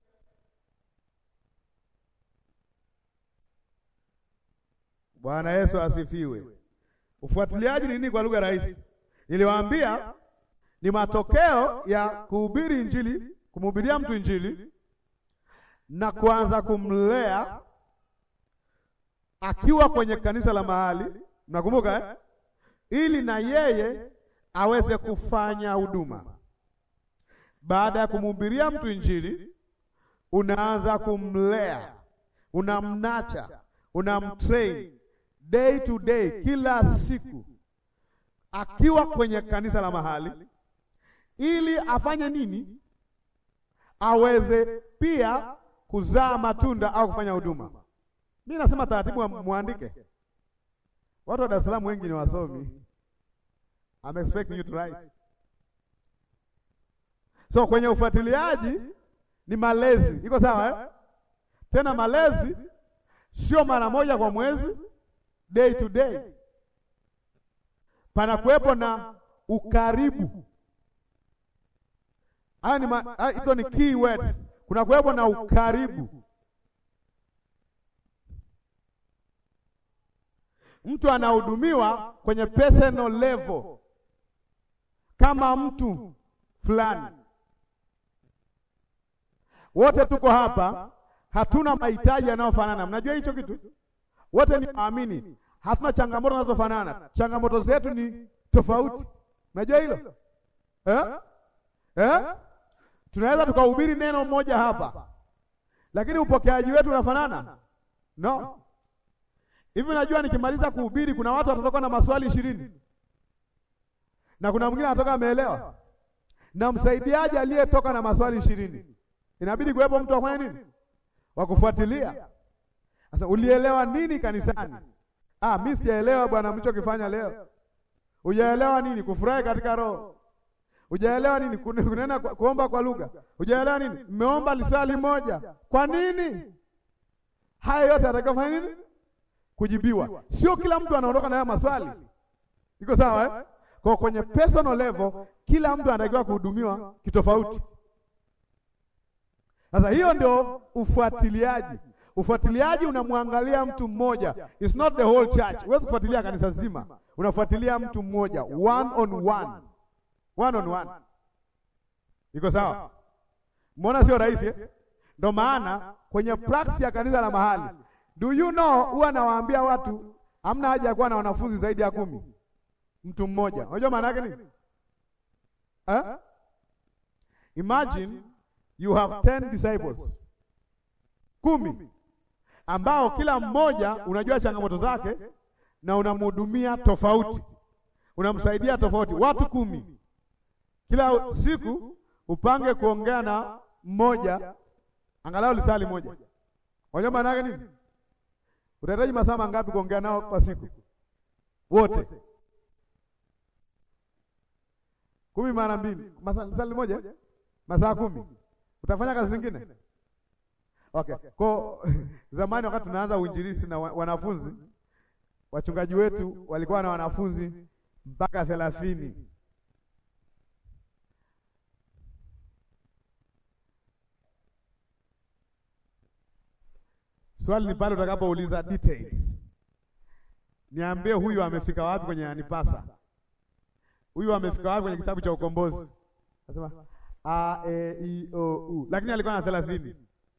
Bwana Yesu asifiwe. Ufuatiliaji ni nini kwa lugha rahisi? Niliwaambia ni matokeo ya kuhubiri injili, kumhubiria mtu injili na kuanza kumlea akiwa kwenye kanisa la mahali. Mnakumbuka eh? Ili na yeye aweze kufanya huduma. Baada ya kumhubiria mtu injili, unaanza kumlea, unamnacha, unamtrain day to day, kila siku, akiwa kwenye kanisa la mahali, ili afanye nini? Aweze pia kuzaa matunda au kufanya huduma. Mimi nasema taratibu muandike. Watu wa Dar es Salaam wengi ni wasomi. I'm expecting you to write. So kwenye ufuatiliaji ni malezi. Iko sawa eh? Tena malezi sio mara moja kwa mwezi, day to day. Pana kuwepo na ukaribu. Haya ni hizo ni key words. Kuna kuwepo na ukaribu. Mtu anahudumiwa kwenye personal level kama mtu fulani. Wote tuko hapa, hatuna mahitaji yanayofanana. Mnajua hicho kitu? Wote ni waamini. Hatuna changamoto zinazofanana. Changamoto zetu ni tofauti. Mnajua hilo? Eh? Eh? Tunaweza tukahubiri neno moja hapa, lakini upokeaji wetu unafanana? No. Hivi najua nikimaliza kuhubiri kuna watu watatoka na maswali ishirini. Na kuna mwingine anatoka ameelewa. Na msaidiaji aliyetoka na maswali ishirini. Inabidi kuwepo mtu afanye nini? Wa kufuatilia. Sasa ulielewa nini kanisani? Ah, mimi sijaelewa bwana mlichokifanya leo. Hujaelewa nini? Kufurahi katika roho. Hujaelewa nini? Kunena kuomba kwa lugha. Hujaelewa nini? Mmeomba lisali moja. Kwa nini? Haya yote atakayofanya nini? Kujibiwa. Sio kila mtu anaondoka na haya maswali. Iko sawa eh? Kwa kwenye personal level kila mtu anatakiwa kuhudumiwa kitofauti. Sasa hiyo ndio ufuatiliaji. Ufuatiliaji unamwangalia mtu mmoja. It's not the whole church. Huwezi kufuatilia kanisa zima. Unafuatilia mtu mmoja, one on one. One on one. Iko sawa? Mbona sio rahisi eh? Ndio maana kwenye practice ya kanisa la mahali, do you know, huwa nawaambia watu hamna haja ya kuwa na wanafunzi zaidi ya kumi. Mtu mmoja. Unajua maana yake nini? Eh? Imagine you have ten disciples. Kumi. Ambao kila mmoja unajua changamoto zake na unamhudumia tofauti. Unamsaidia tofauti. Watu kumi. Kila siku upange kuongea na mmoja angalau lisali moja. Unajua maana yake nini? Utahitaji masaa mangapi kuongea nao kwa siku? Wote. Kumi mara mbili. Masaa lisali moja? Masaa kumi. Utafanya kazi zingine? Okay. Kwa zamani wakati tunaanza uinjilisti na wanafunzi, wachungaji wetu walikuwa na wanafunzi mpaka thelathini. Swali ni pale utakapouliza details. Niambie huyu amefika wapi kwenye Anipasa? Huyu amefika wapi kwenye kitabu cha ukombozi? Nasema A E I O U. Lakini alikuwa na thelathini.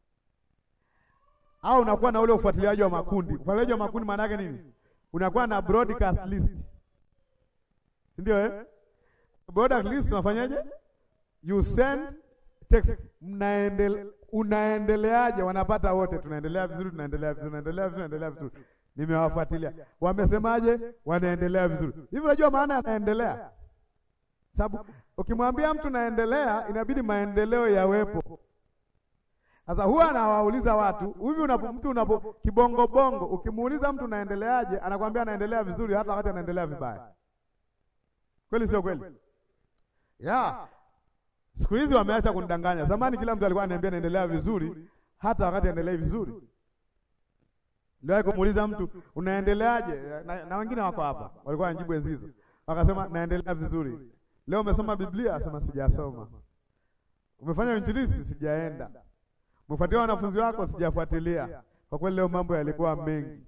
Au unakuwa na ule ufuatiliaji wa makundi. Ufuatiliaji wa makundi maana yake nini? Unakuwa na broadcast list. Ndio eh? Broadcast list unafanyaje? You send text, mnaendelea unaendeleaje, wanapata wote, tunaendelea vizuri, tunaendelea vizuri, tunaendelea vizuri, tunaendelea vizuri. Nimewafuatilia. Wamesemaje? Wanaendelea vizuri. Hivi unajua maana anaendelea? Sababu ukimwambia mtu naendelea, inabidi maendeleo yawepo. Sasa huwa anawauliza watu, hivi unapo mtu unapo kibongo bongo, ukimuuliza mtu naendeleaje, anakuambia anaendelea vizuri hata wakati anaendelea vibaya. Kweli sio kweli? Yeah. Siku hizi wameacha kunidanganya. Zamani kila mtu alikuwa ananiambia naendelea vizuri hata wakati anaendelea vizuri. Ndio kumuuliza mtu unaendeleaje, na, na wengine wako hapa walikuwa wanajibu enzi hizo. Wakasema naendelea vizuri. Leo umesoma Biblia? Asema sijasoma. Umefanya injilisti? Sijaenda. Umefuatilia wanafunzi wako? Sijafuatilia. Kwa kweli leo mambo yalikuwa mengi.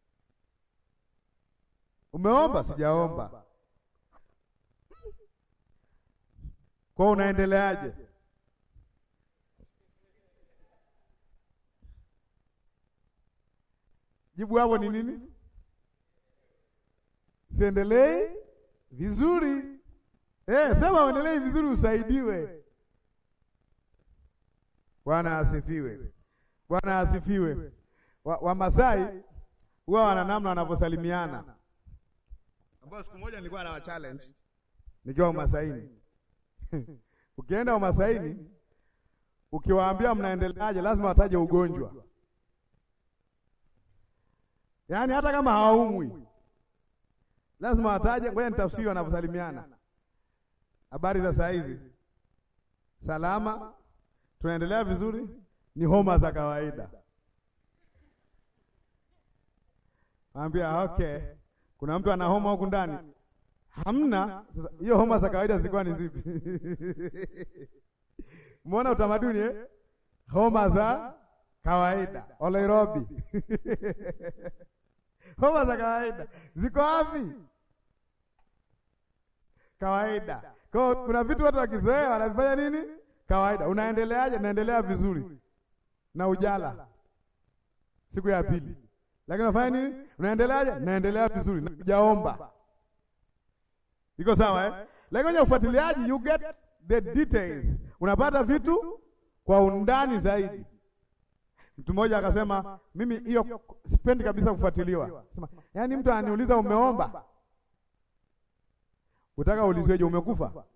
Umeomba? Sijaomba. Kwa unaendeleaje? Jibu hapo ni nini? Siendelee vizuri. Eh, sema uendelee vizuri usaidiwe. Bwana asifiwe. Bwana asifiwe. Wa, wa Masai huwa wana namna wanaposalimiana. Ambao siku moja nilikuwa na wa challenge nikiwa Umasaini. Ukienda Umasaini, ukiwaambia mnaendeleaje, lazima wataje ugonjwa. Yaani hata kama hawaumwi, lazima wataje. Ngoja nitafsiri wanaposalimiana. Habari za saa hizi? Salama, tunaendelea vizuri, ni homa za kawaida. Naambia okay, kuna mtu ana homa huku ndani? Hamna. Sasa hiyo homa za kawaida zilikuwa ni zipi? Muona utamaduni eh? Homa za kawaida Nairobi. Homa za kawaida ziko wapi? Kawaida. Kwa kuna vitu watu wakizoea wanafanya nini? Kawaida. Unaendeleaje? Naendelea vizuri. Na ujala siku ya pili. Lakini unafanya nini? Unaendeleaje? Naendelea vizuri. Na hujaomba. Iko sawa eh? Lakini kwenye ufuatiliaji you get the details. Unapata vitu kwa undani zaidi. Mtu mmoja akasema mimi hiyo sipendi kabisa kufuatiliwa. Sema, yaani mtu ananiuliza umeomba? Utaka uulizweje umekufa?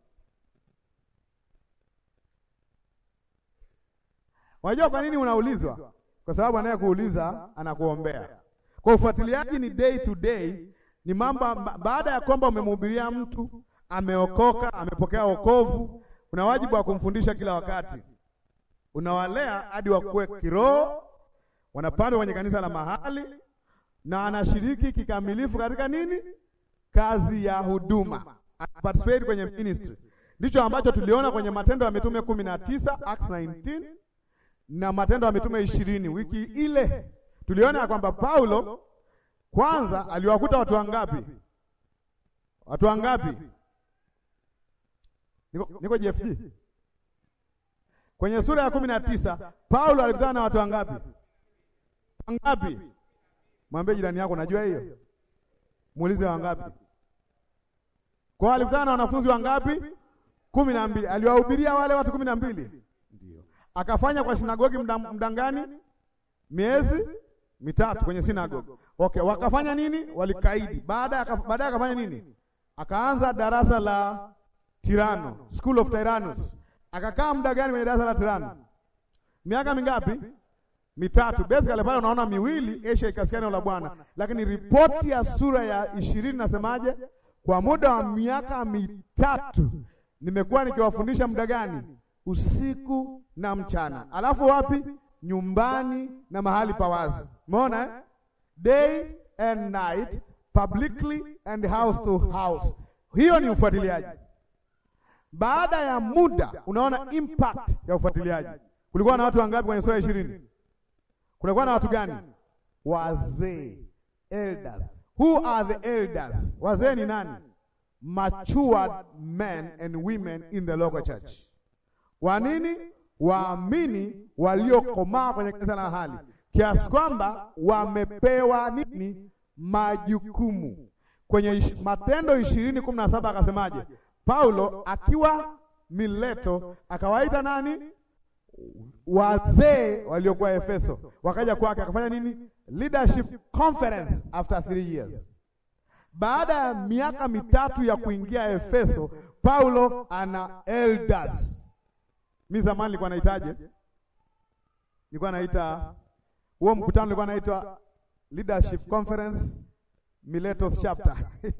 Wajua kwa nini unaulizwa? Kwa sababu anayekuuliza anakuombea. Kwa ufuatiliaji ni day to day, ni mambo baada ya kwamba umemhubiria mtu, ameokoka, amepokea wokovu, una wajibu wa kumfundisha kila wakati. Unawalea hadi wakuwe kiroho, wanapandwa kwenye kanisa la mahali na anashiriki kikamilifu katika nini? Kazi ya huduma. Participate kwenye ministry. Ndicho ambacho tuliona kwenye Matendo ya Mitume kumi na tisa, Acts kumi na tisa, na Matendo ya Mitume ishirini. Wiki ile tuliona kwamba Paulo kwanza aliwakuta watu wangapi? Watu wangapi? Niko, niko J F G. Kwenye sura ya kumi na tisa Paulo alikutana na watu wangapi? Wangapi? Mwambie jirani yako najua hiyo. Muulize wangapi. Kwa alikutana na wanafunzi wangapi? kumi na mbili. Aliwahubiria wale watu kumi na mbili. Ndio. Akafanya kwa sinagogi muda gani? Miezi mitatu kwenye sinagogi. Okay, wakafanya nini? Walikaidi. Baada baadaye akafanya nini? Akaanza darasa la Tirano, School of Tyrannus. Akakaa muda gani kwenye darasa la Tirano? Miaka mingapi? Mitatu. Basically pale unaona miwili Asia ikasikana la Bwana. Lakini ripoti ya sura ya ishirini nasemaje? Kwa muda wa miaka mitatu nimekuwa nikiwafundisha muda gani? Usiku na mchana. Alafu wapi? Nyumbani na mahali pa wazi. Umeona eh? Day and night, publicly and house to house. Hiyo ni ufuatiliaji. Baada ya muda unaona impact ya ufuatiliaji. Kulikuwa na watu wangapi kwenye sura ya ishirini? Kulikuwa na watu gani? Wazee, elders. Who are the elders? Wazee ni nani? Matured men and women in the local church. Wa nini? Waamini waliokomaa kwenye kanisa la mahali, kiasi kwamba wamepewa nini? Majukumu. Kwenye ish, Matendo ishirini kumi na saba akasemaje? Paulo akiwa Mileto akawaita nani? Wazee waliokuwa Efeso. Wakaja kwake akafanya nini? Leadership conference after three years. Baada ya miaka mitatu ya kuingia Efeso, Paulo ana elders. Mimi zamani nilikuwa naitaje? Nilikuwa naita huo mkutano nilikuwa naitwa Leadership Conference Miletos chapter.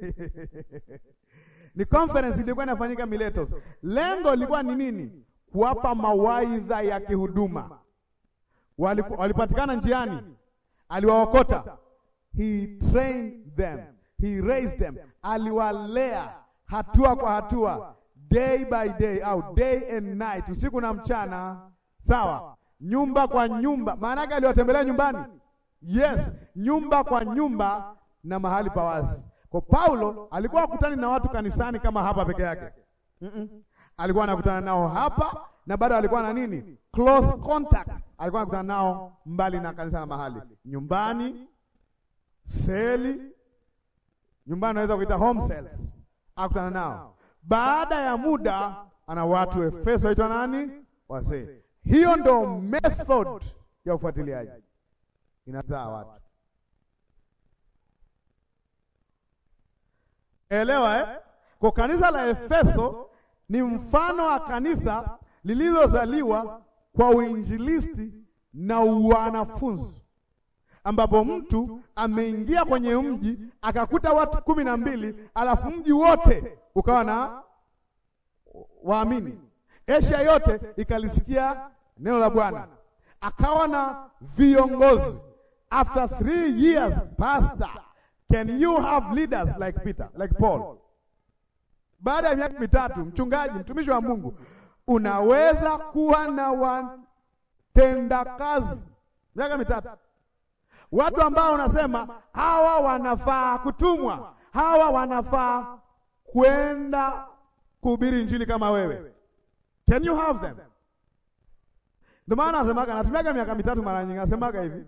Ni conference ilikuwa inafanyika Miletos. Lengo lilikuwa ni nini? Kuwapa mawaidha ya kihuduma. Walipatikana njiani, aliwaokota. He trained them. He raised them. Aliwalea hatua kwa hatua, day by day au day and night, usiku na mchana. Sawa? Nyumba kwa nyumba. Maana yake aliwatembelea nyumbani. Yes, nyumba kwa nyumba na mahali pa wazi. Kwa Paulo alikuwa akutani na watu kanisani kama hapa peke yake. Mm -mm. Alikuwa anakutana nao hapa na bado alikuwa na nini? Close contact. Alikuwa anakutana nao mbali na kanisa na mahali. Nyumbani, seli, nyumbani unaweza kuita home cells. Akutana nao. Baada ya muda ana watu Efeso waitwa nani? Wazee. Hiyo ndo method ya ufuatiliaji. Inazaa watu. Elewa eh? Kwa kanisa la Efeso ni mfano wa kanisa lililozaliwa kwa uinjilisti na wanafunzi, ambapo mtu ameingia kwenye mji akakuta watu kumi na mbili, alafu mji wote ukawa na waamini. Asia yote ikalisikia neno la Bwana, akawa na viongozi. After three years, pastor, can you have leaders like Peter, like Paul? Baada ya miaka mitatu, mchungaji, mtumishi wa Mungu, unaweza kuwa na watenda kazi. Miaka mitatu. Watu ambao unasema hawa wanafaa kutumwa, hawa wanafaa kwenda kuhubiri injili kama wewe. Can you have them? Ndio maana nasemaga, natumiaga miaka mitatu mara nyingi, nasemaga hivi.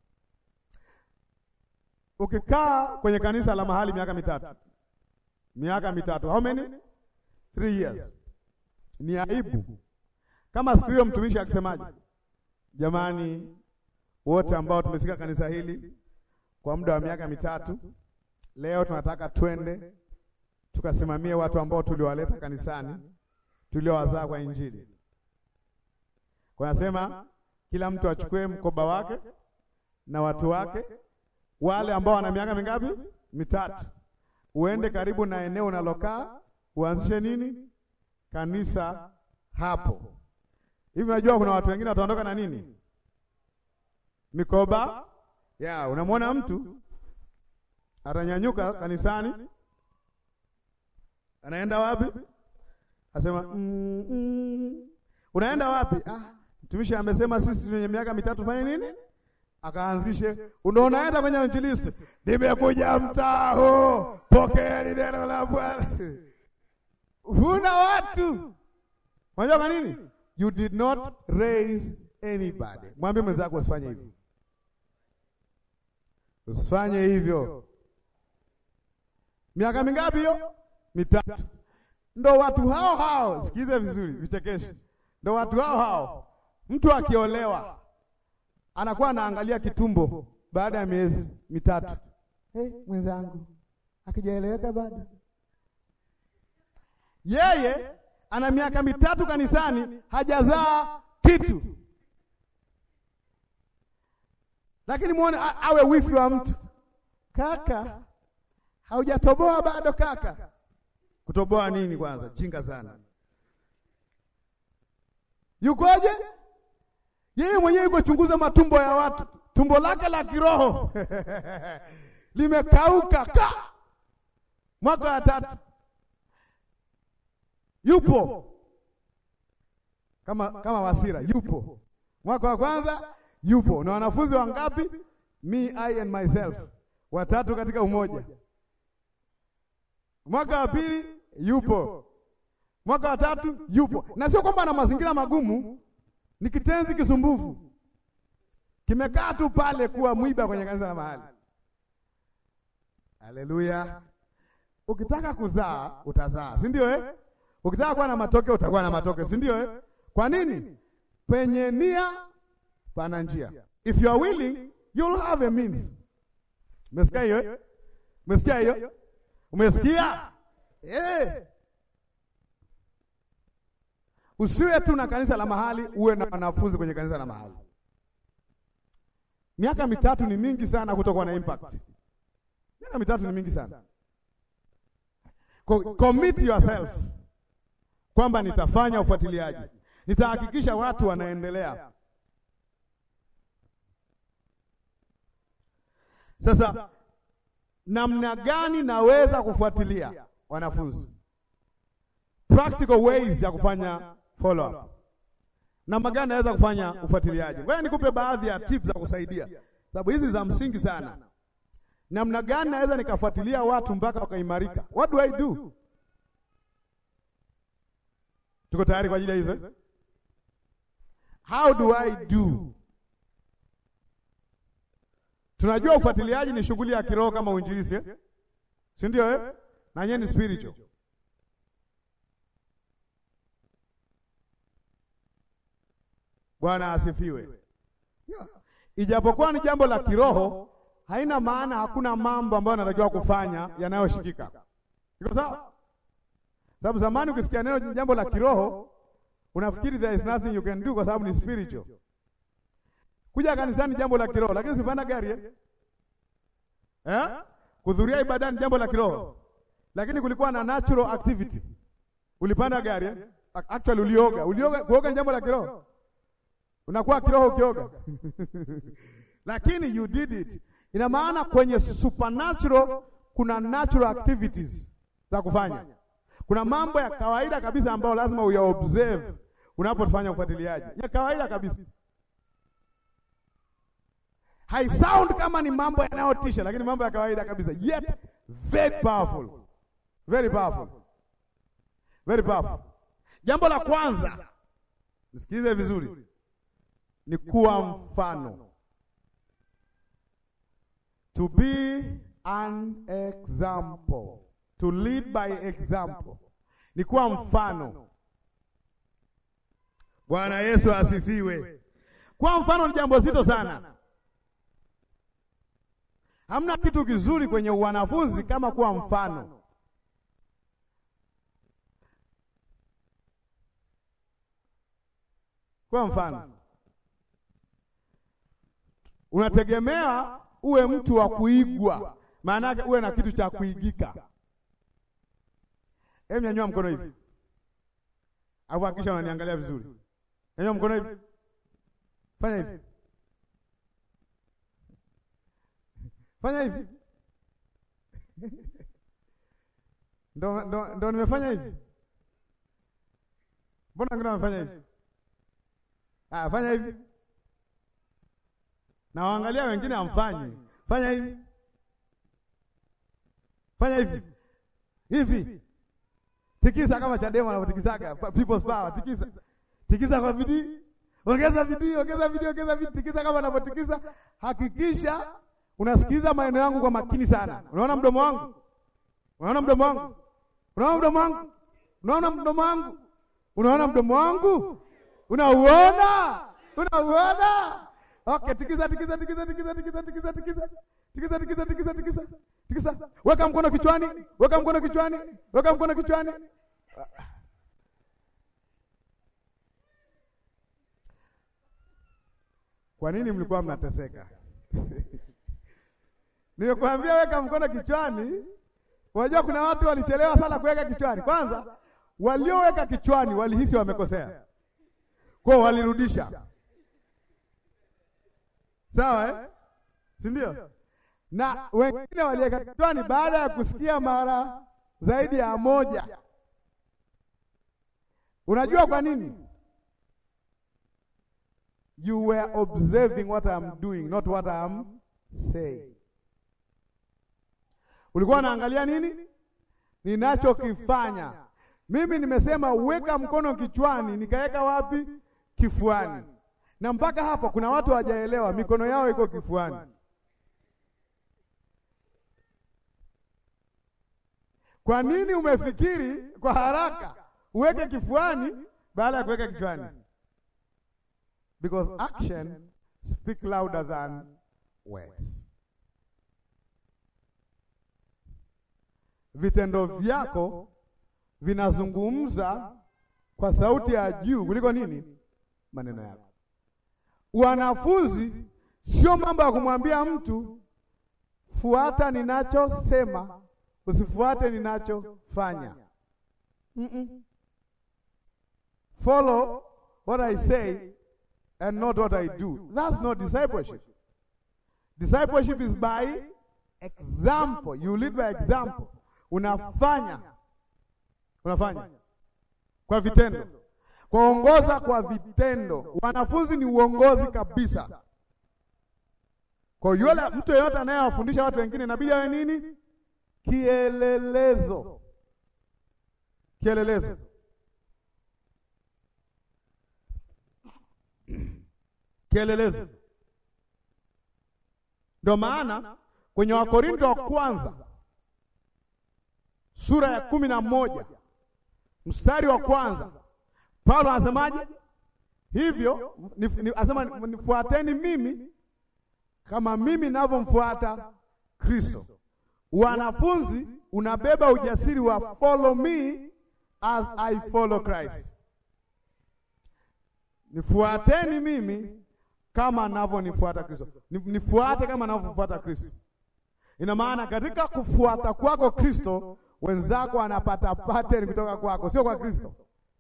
Ukikaa kwenye kanisa la mahali miaka mitatu. Miaka mitatu. How many? Three years. Ni aibu. Kama siku hiyo mtumishi akisemaje? Jamani, wote ambao tumefika kanisa hili kwa muda wa miaka mitatu, leo tunataka twende tukasimamie watu ambao tuliwaleta kanisani, tuliowazaa kwa injili. Kwa nasema kila mtu achukue mkoba wake na watu wake, wale ambao wana miaka mingapi? Mitatu. Uende karibu na eneo unalokaa, uanzishe nini? Kanisa hapo. Hivi unajua kuna watu wengine wataondoka na nini? Mikoba. Ya, unamwona mtu atanyanyuka kanisani, Anaenda wapi? Asema mm, mm. Unaenda wapi? Ah, mtumishi amesema sisi wenye miaka mitatu fanye nini? Akaanzishe, ndio unaenda kwenye injilisti. Nimekuja mtao, pokea neno la Bwana. Huna watu. Unajua kwa nini? You did not raise anybody. Mwambie mwenzako usifanye hivyo. Usifanye hivyo. Miaka mingapi hiyo? Mitatu. Ndio watu hao hao, sikize vizuri, vichekesho. Ndio watu hao hao. Mtu akiolewa anakuwa anaangalia kitumbo baada ya miezi mitatu. Eh, hey, mwenzangu akijaeleweka bado. Yeye ana miaka mitatu kanisani hajazaa kitu. Lakini muone awe wifi wa mtu. Kaka, haujatoboa bado kaka. Kutoboa nini kwanza? Jinga sana. Yukoje? Yeye mwenyewe yuko chunguza matumbo ya watu. Tumbo lake la kiroho limekauka ka. Mwaka wa tatu. Yupo. Kama kama Wasira yupo. Mwaka wa kwanza yupo. Na wanafunzi wangapi? Me, I and myself. Watatu katika umoja. Mwaka wa pili yupo. Mwaka wa tatu yupo. Na sio kwamba ana mazingira magumu, ni kitenzi kisumbufu. Kimekaa tu pale kuwa mwiba kwenye kanisa la mahali. Haleluya. Ukitaka kuzaa utazaa, si ndio eh? Ukitaka kuwa na matokeo utakuwa na matokeo, si ndio eh? Kwa nini? Penye nia pana njia. If you are willing, you'll have a means. Umesikia hiyo eh? Umesikia hiyo? Umesikia? Eh. Usiwe tu na kanisa la mahali, uwe na wanafunzi kwenye kanisa la mahali. Miaka mitatu ni mingi sana kutokuwa na impact. Miaka mitatu ni mingi sana. Commit yourself kwamba nitafanya ufuatiliaji. Nitahakikisha watu wanaendelea. Sasa namna gani naweza kufuatilia wanafunzi? Practical ways ya kufanya follow up. Namna gani naweza kufanya ufuatiliaji? Ngoja nikupe baadhi ya tips za kusaidia. Sababu hizi za msingi sana. Namna gani naweza nikafuatilia watu mpaka wakaimarika? What do I do? Tuko tayari kwa ajili ya hizo? How do I do? Tunajua ufuatiliaji ni shughuli ya kiroho kama uinjilisti, eh? Si ndio eh? Na yeye ni spiritual. Bwana asifiwe. Yeah. Ijapokuwa ni jambo la kiroho, haina maana hakuna mambo ambayo natakiwa kufanya yanayoshikika. Iko sawa? Sababu zamani ukisikia neno jambo la kiroho, unafikiri there is nothing you can do kwa sababu ni spiritual. Kuja kanisani jambo la kiroho, lakini usipanda gari eh? Eh? Kuhudhuria ibada ni jambo la kiroho. Lakini kulikuwa na natural activity. Ulipanda gari eh? Actually ulioga. Ulioga, kuoga ni jambo la kiroho. Unakuwa kiroho ukioga. Lakini you did it. Ina maana kwenye supernatural kuna natural activities za kufanya. Kuna mambo ya kawaida kabisa ambayo lazima uya observe unapofanya ufuatiliaji. Ya kawaida kabisa. Hai sound kama ni mambo yanayotisha, lakini mambo ya kawaida kabisa. Yet very powerful. Very powerful. Very powerful. Jambo la kwanza, nisikize vizuri, ni kuwa mfano. To be an example. To lead by example. Ni kuwa mfano. Bwana Yesu asifiwe. Kuwa mfano ni jambo zito sana. Hamna kitu kizuri kwenye wanafunzi kama kuwa mfano. Kuwa mfano. Unategemea uwe mtu wa kuigwa. Maana yake uwe na kitu cha kuigika. Hebu nyanyua mkono hivi. Alafu hakikisha unaniangalia vizuri. Nyanyua mkono hivi. Fanya hivi. Fanya hivi. Ndo ndo ndo nimefanya hivi. Mbona wengine wamefanya hivi? Ah, fanya hivi. Na waangalia wengine hamfanyi. Fanya hivi. Fanya hivi. Hivi. Tikisa kama Chadema wanavyotikisaka, People's Power, tikisa. Tikisa kwa bidii. Ongeza bidii, ongeza bidii, ongeza bidii, tikisa kama wanavyotikisa. Hakikisha unasikiza maneno yangu kwa makini sana. Unaona mdomo wangu? Unaona mdomo wangu? Unaona mdomo wangu? Unaona mdomo wangu? Unaona mdomo wangu? Unauona? Unauona? Okay, tikisa tikisa tikisa tikisa tikisa tikisa tikisa. Tikisa tikisa tikisa tikisa. Tikisa. Weka mkono kichwani, weka mkono kichwani, weka mkono kichwani. Kwa nini mlikuwa mnateseka? Nilikwambia weka mkono kichwani. Unajua kuna watu walichelewa sana kuweka kichwani. Kwanza walioweka kichwani walihisi wamekosea. Kwa walirudisha. Sawa eh? Si ndio? Na wengine waliweka kichwani baada ya kusikia mara zaidi ya moja. Unajua kwa nini? You were observing what I'm doing, not what I'm saying. Ulikuwa unaangalia nini? Ninachokifanya. Mimi nimesema weka mkono kichwani, nikaweka wapi? Kifuani. Na mpaka hapo kuna watu hawajaelewa, mikono yao iko kifuani. Kwa nini umefikiri kwa haraka uweke kifuani baada ya kuweka kichwani? Because action speak louder than words. Vitendo vyako vinazungumza kwa sauti ya juu kuliko nini? Maneno yako. Wanafunzi sio mambo ya kumwambia mtu fuata ninachosema, usifuate ninachofanya. Mm -mm. Follow what I say and not what I do. That's not discipleship. Discipleship is by example. You lead by example. Unafanya. Unafanya. Kwa vitendo. Kuongoza kwa vitendo. Wanafunzi ni uongozi kabisa. Kwa yule mtu yeyote anayewafundisha watu wengine inabidi awe nini? Kielelezo. Kielelezo. Kielelezo. Ndio maana kwenye Wakorintho wa kwanza sura ya kumi na moja mstari wa kwanza Paulo anasemaje? Hivyo anasema nifuateni mimi kama mimi ninavyomfuata Kristo. Wanafunzi unabeba ujasiri wa follow me as I follow Christ. Nifuateni mimi kama ninavyonifuata Kristo. Nifuate kama ninavyofuata Kristo. Ina maana katika kufuata kwako Kristo, wenzako wanapata pattern kutoka kwako, sio kwa Kristo.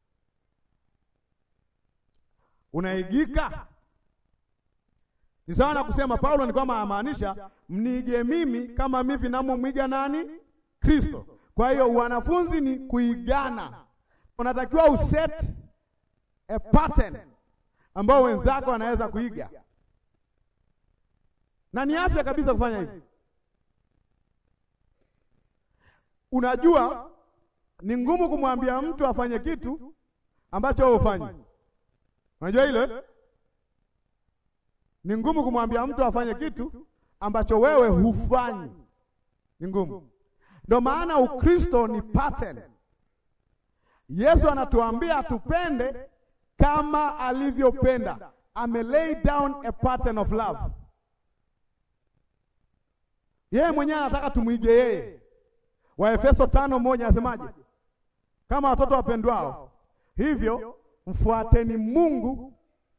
Unaigika. Ni sawa na kusema Paulo ni kama amaanisha mnige mimi kama mimi ninamwiga nani? Kristo. Kwa hiyo wanafunzi ni kuigana. Unatakiwa uset a pattern ambao wenzako wanaweza kuiga. Na ni afya kabisa kufanya hivi. Unajua ni ngumu kumwambia mtu afanye kitu ambacho wewe ufanye. Unajua hilo? Ni ngumu kumwambia mtu afanye kitu ambacho wewe hufanyi. Ni ngumu. Ndio maana Ukristo ni pattern. Yesu anatuambia tupende kama alivyopenda. Ame lay down a pattern of love. Yeye mwenyewe anataka tumwige yeye. Waefeso tano moja anasemaje? Kama watoto wapendwao, hivyo mfuateni Mungu.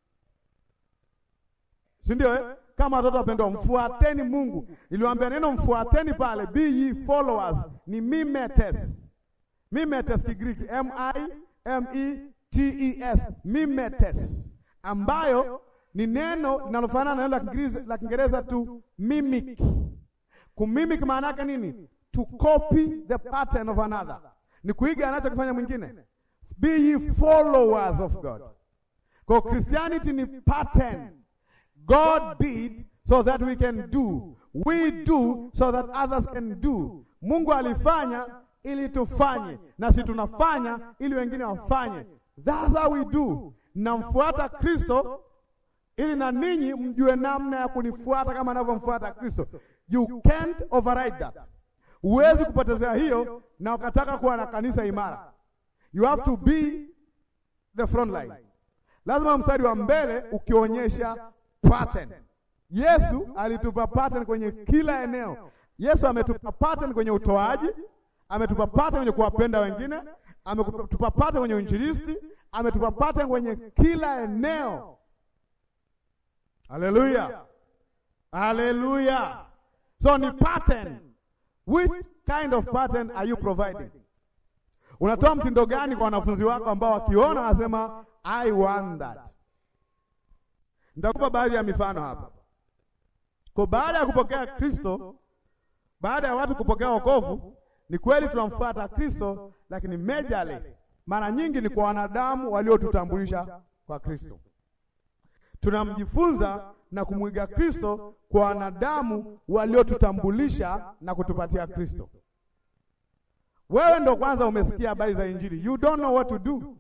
Si ndio eh? Kama watoto wapendwao, mfuateni Mungu. Niliwaambia neno mfuateni pale, be ye followers, ni mimetes. Mimetes Kigiriki M I M E T E S, mimetes, ambayo ni neno linalofanana na neno la Kiingereza tu mimic. Kumimic maana yake nini? to copy the pattern of another. Ni kuiga anachokifanya mwingine. Be ye followers of God. Kwa Christianity ni pattern. God did so that we can do. We do so that others can do. Mungu alifanya ili tufanye, na si tunafanya ili wengine wafanye. That's how we do. Namfuata Kristo ili na ninyi mjue namna ya kunifuata kama anavyomfuata Kristo. You can't override that. Huwezi kupotezea hiyo na ukataka kuwa na kanisa imara. You have to be the front line. Lazima mstari wa mbele ukionyesha pattern. Yesu alitupa pattern kwenye kila eneo. Yesu ametupa pattern kwenye utoaji, ametupa pattern kwenye kuwapenda wengine, ametupa pattern kwenye injilisti, ametupa pattern kwenye kila eneo. Hallelujah. Hallelujah. So ni pattern. Which kind of pattern are you providing? Unatoa mtindo gani kwa wanafunzi wako ambao wakiona wasema I want that? Nitakupa baadhi ya mifano hapa. Kwa baada ya kupokea Kristo, baada ya watu kupokea wokovu, ni kweli tunamfuata Kristo, lakini majorly mara nyingi ni kwa wanadamu waliotutambulisha kwa Kristo. Tunamjifunza na kumwiga Kristo kwa wanadamu waliotutambulisha na kutupatia Kristo. Wewe ndo kwanza umesikia habari za Injili. You don't know what to do.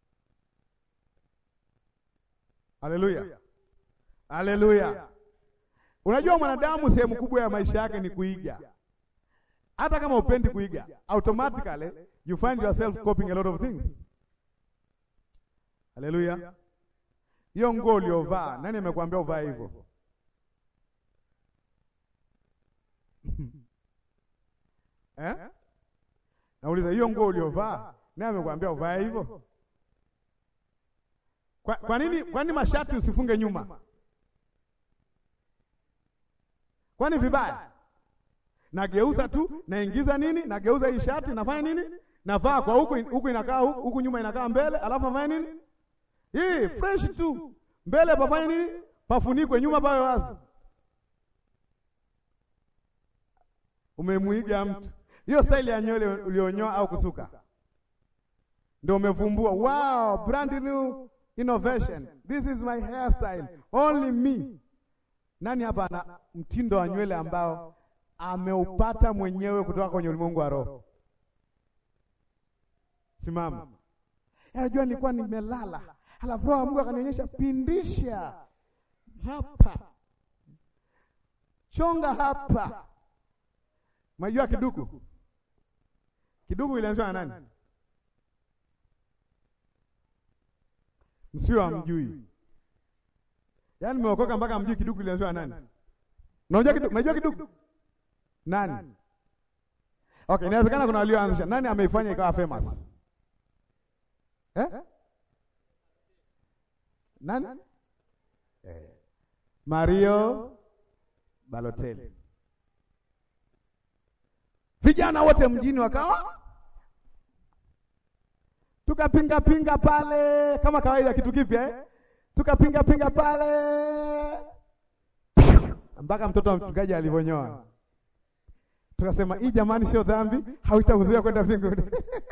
Hallelujah. Hallelujah. Unajua mwanadamu sehemu kubwa ya maisha yake ni kuiga. Hata kama upendi kuiga, automatically you find yourself copying a lot of things. Hallelujah. Hiyo nguo uliovaa, nani amekwambia uvae hivyo? Eh? Nauliza, hiyo nguo uliovaa, nani amekwambia uvae hivyo? Kwa, kwa nini kwa nini mashati usifunge nyuma? Kwani vibaya? Nageuza tu, naingiza nini? Nageuza hii shati, nafanya nini? Navaa kwa huku huku inakaa huku, huku nyuma inakaa mbele, alafu nafanya nini? Hii fresh tu. Mbele pafanya nini? Pafunikwe, nyuma pawe wazi. Umemuiga mtu. Hiyo style ya nywele ulionyoa au kusuka, ndio umevumbua. Wow, brand new innovation. This is my hairstyle. Only me. Nani hapa ana mtindo wa nywele ambao ameupata mwenyewe kutoka kwenye ulimwengu wa roho? Simama. Unajua nilikuwa nimelala, halafu roho Mungu akanionyesha, pindisha hapa, chonga hapa. Unajua kiduku? Kiduku ilianzwa na nani? Msio amjui. Yaani nimeokoka mpaka mjui kiduku ilianzwa na nani? Unajua kiduku? Unajua kiduku? Nani? Okay, inawezekana kuna walioanzisha. Nani ameifanya ikawa famous? Eh? Nani? Eh. Mario Balotelli. Vijana wote mjini wakawa tukapinga pinga pale kama kawaida, kitu kipya eh? Tukapinga pinga pale mpaka mtoto wa mchungaji alivonyoa. Tukasema hii jamani sio dhambi, haitakuzuia kwenda mbinguni.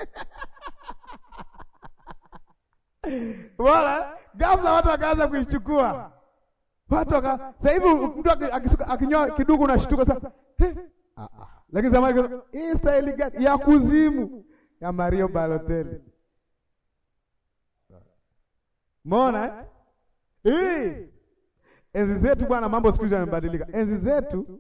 Wala ghafla watu wakaanza kuichukua. Watu waka sasa hivi mtu akinyoa kiduku unashtuka sasa. Ah ah. Lakini zamani hii style gani ya kuzimu ya Mario Balotelli. Mbona eh? Eh. Enzi zetu bwana, mambo siku hizi yamebadilika. Enzi zetu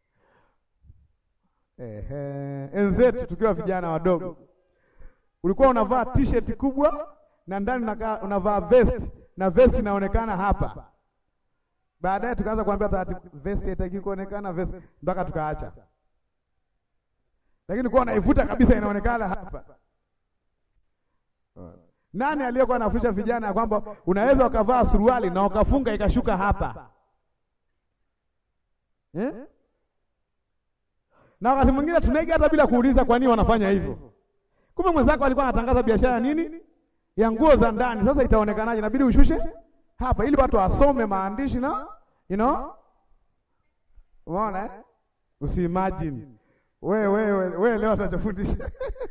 ehe, enzi zetu tukiwa vijana wadogo, ulikuwa unavaa t-shirt kubwa na ndani unavaa vest na vest inaonekana hapa. Baadaye tukaanza kuambia taratibu vest haitaki kuonekana vest, mpaka tukaacha. Lakini kwa unaivuta kabisa inaonekana hapa. Nani aliyekuwa anafundisha vijana kwamba unaweza ukavaa suruali na ukafunga ikashuka hapa? Eh? Na wakati mwingine tunaiga hata bila kuuliza kwa nini wanafanya hivyo. Kumbe mwenzako alikuwa anatangaza biashara nini? Ya nguo za ndani. Sasa itaonekanaje? Inabidi ushushe hapa ili watu wasome maandishi na you know? Unaona eh? Usiimagine. Wewe wewe wewe leo atachofundisha.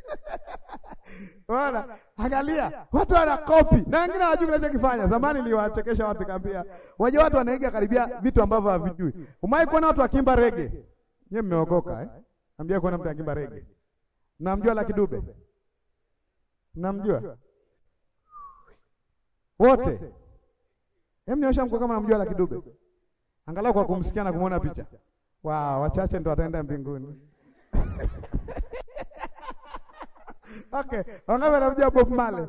Bwana, angalia, watu wana copy. Na wengine hawajui kinachokifanya. Zamani niliwachekesha watu kaambia, waje watu wanaiga karibia vitu ambavyo havijui. Umewahi kuona watu wakimba rege? Nyie mmeokoka eh? Ambia kuona mtu akimba rege. Namjua Lucky Dube? Namjua? Wote. Hem, niosha mko kama namjua Lucky Dube. Angalau kwa kumsikia na kumuona picha. Wow, wachache ndio wataenda mbinguni. Okay, wangapi wanamjua Bob Marley?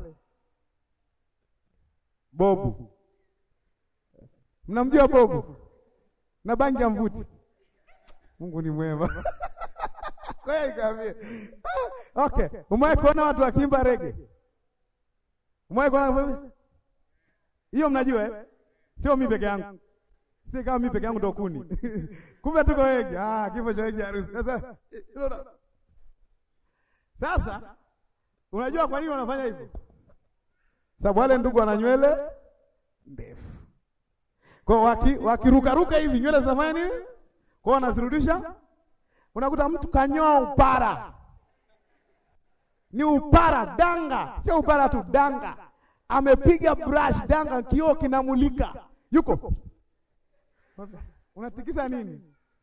Bobu. Mnamjua Bobu? Na bangi ya mvuti. Mungu ni mwema. Kweli kabisa. Okay, umewahi kuona watu wakimba rege? Umewahi kuona? Hiyo mnajua eh? Sio mimi peke yangu. Si kama mimi peke yangu ndo kuni. Kumbe tuko wengi. Ah, kifo cha wengi harusi. Sasa Sasa unajua kwa nini wanafanya hivyo? Sababu wale ndugu wana nywele ndefu. Kwa waki wakiruka ruka hivi nywele zinafanya nini? Kwa wanazirudisha. Unakuta mtu kanyoa upara. Ni upara danga, sio upara tu danga. Amepiga brush danga, kioo kinamulika. Yuko. Unatikisa nini?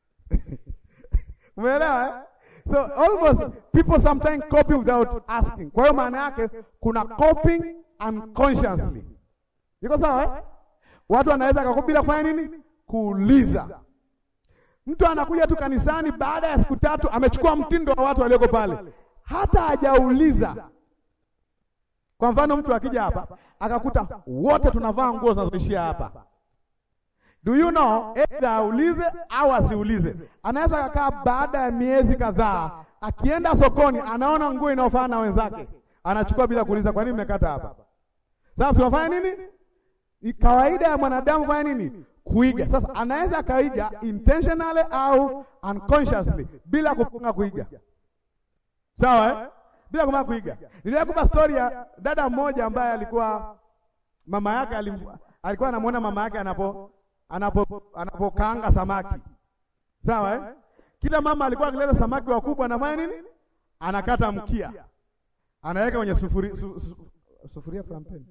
Umeelewa eh? So almost people sometimes copy without asking. Kwa hiyo maana yake kuna copying unconsciously. Iko sawa eh? Watu wanaweza kukopi bila kufanya nini? Kuuliza. Mtu anakuja tu kanisani baada ya siku tatu amechukua mtindo wa watu walioko pale. Hata hajauliza. Kwa mfano mtu akija hapa akakuta wote tunavaa nguo zinazoishia hapa. Do you know, either aulize au asiulize. Anaweza kukaa baada ya miezi kadhaa, akienda sokoni anaona nguo inayofanana na wenzake, anachukua bila kuuliza kwa nini mmekata hapa. Sasa tunafanya nini? Ni kawaida ya mwanadamu fanya nini? Kuiga. Sasa anaweza kaiga intentionally au unconsciously bila kupanga kuiga. Sawa eh? Bila kupanga kuiga. Nilikupa story ya dada mmoja ambaye alikuwa mama yake alimfu, alikuwa anamuona mama yake anapo anapo anapokaanga samaki. Sawa eh? Kila mama alikuwa akileta samaki wakubwa anafanya nini? Anakata mkia. Anaweka kwenye sufuria su, su, sufuria frampen.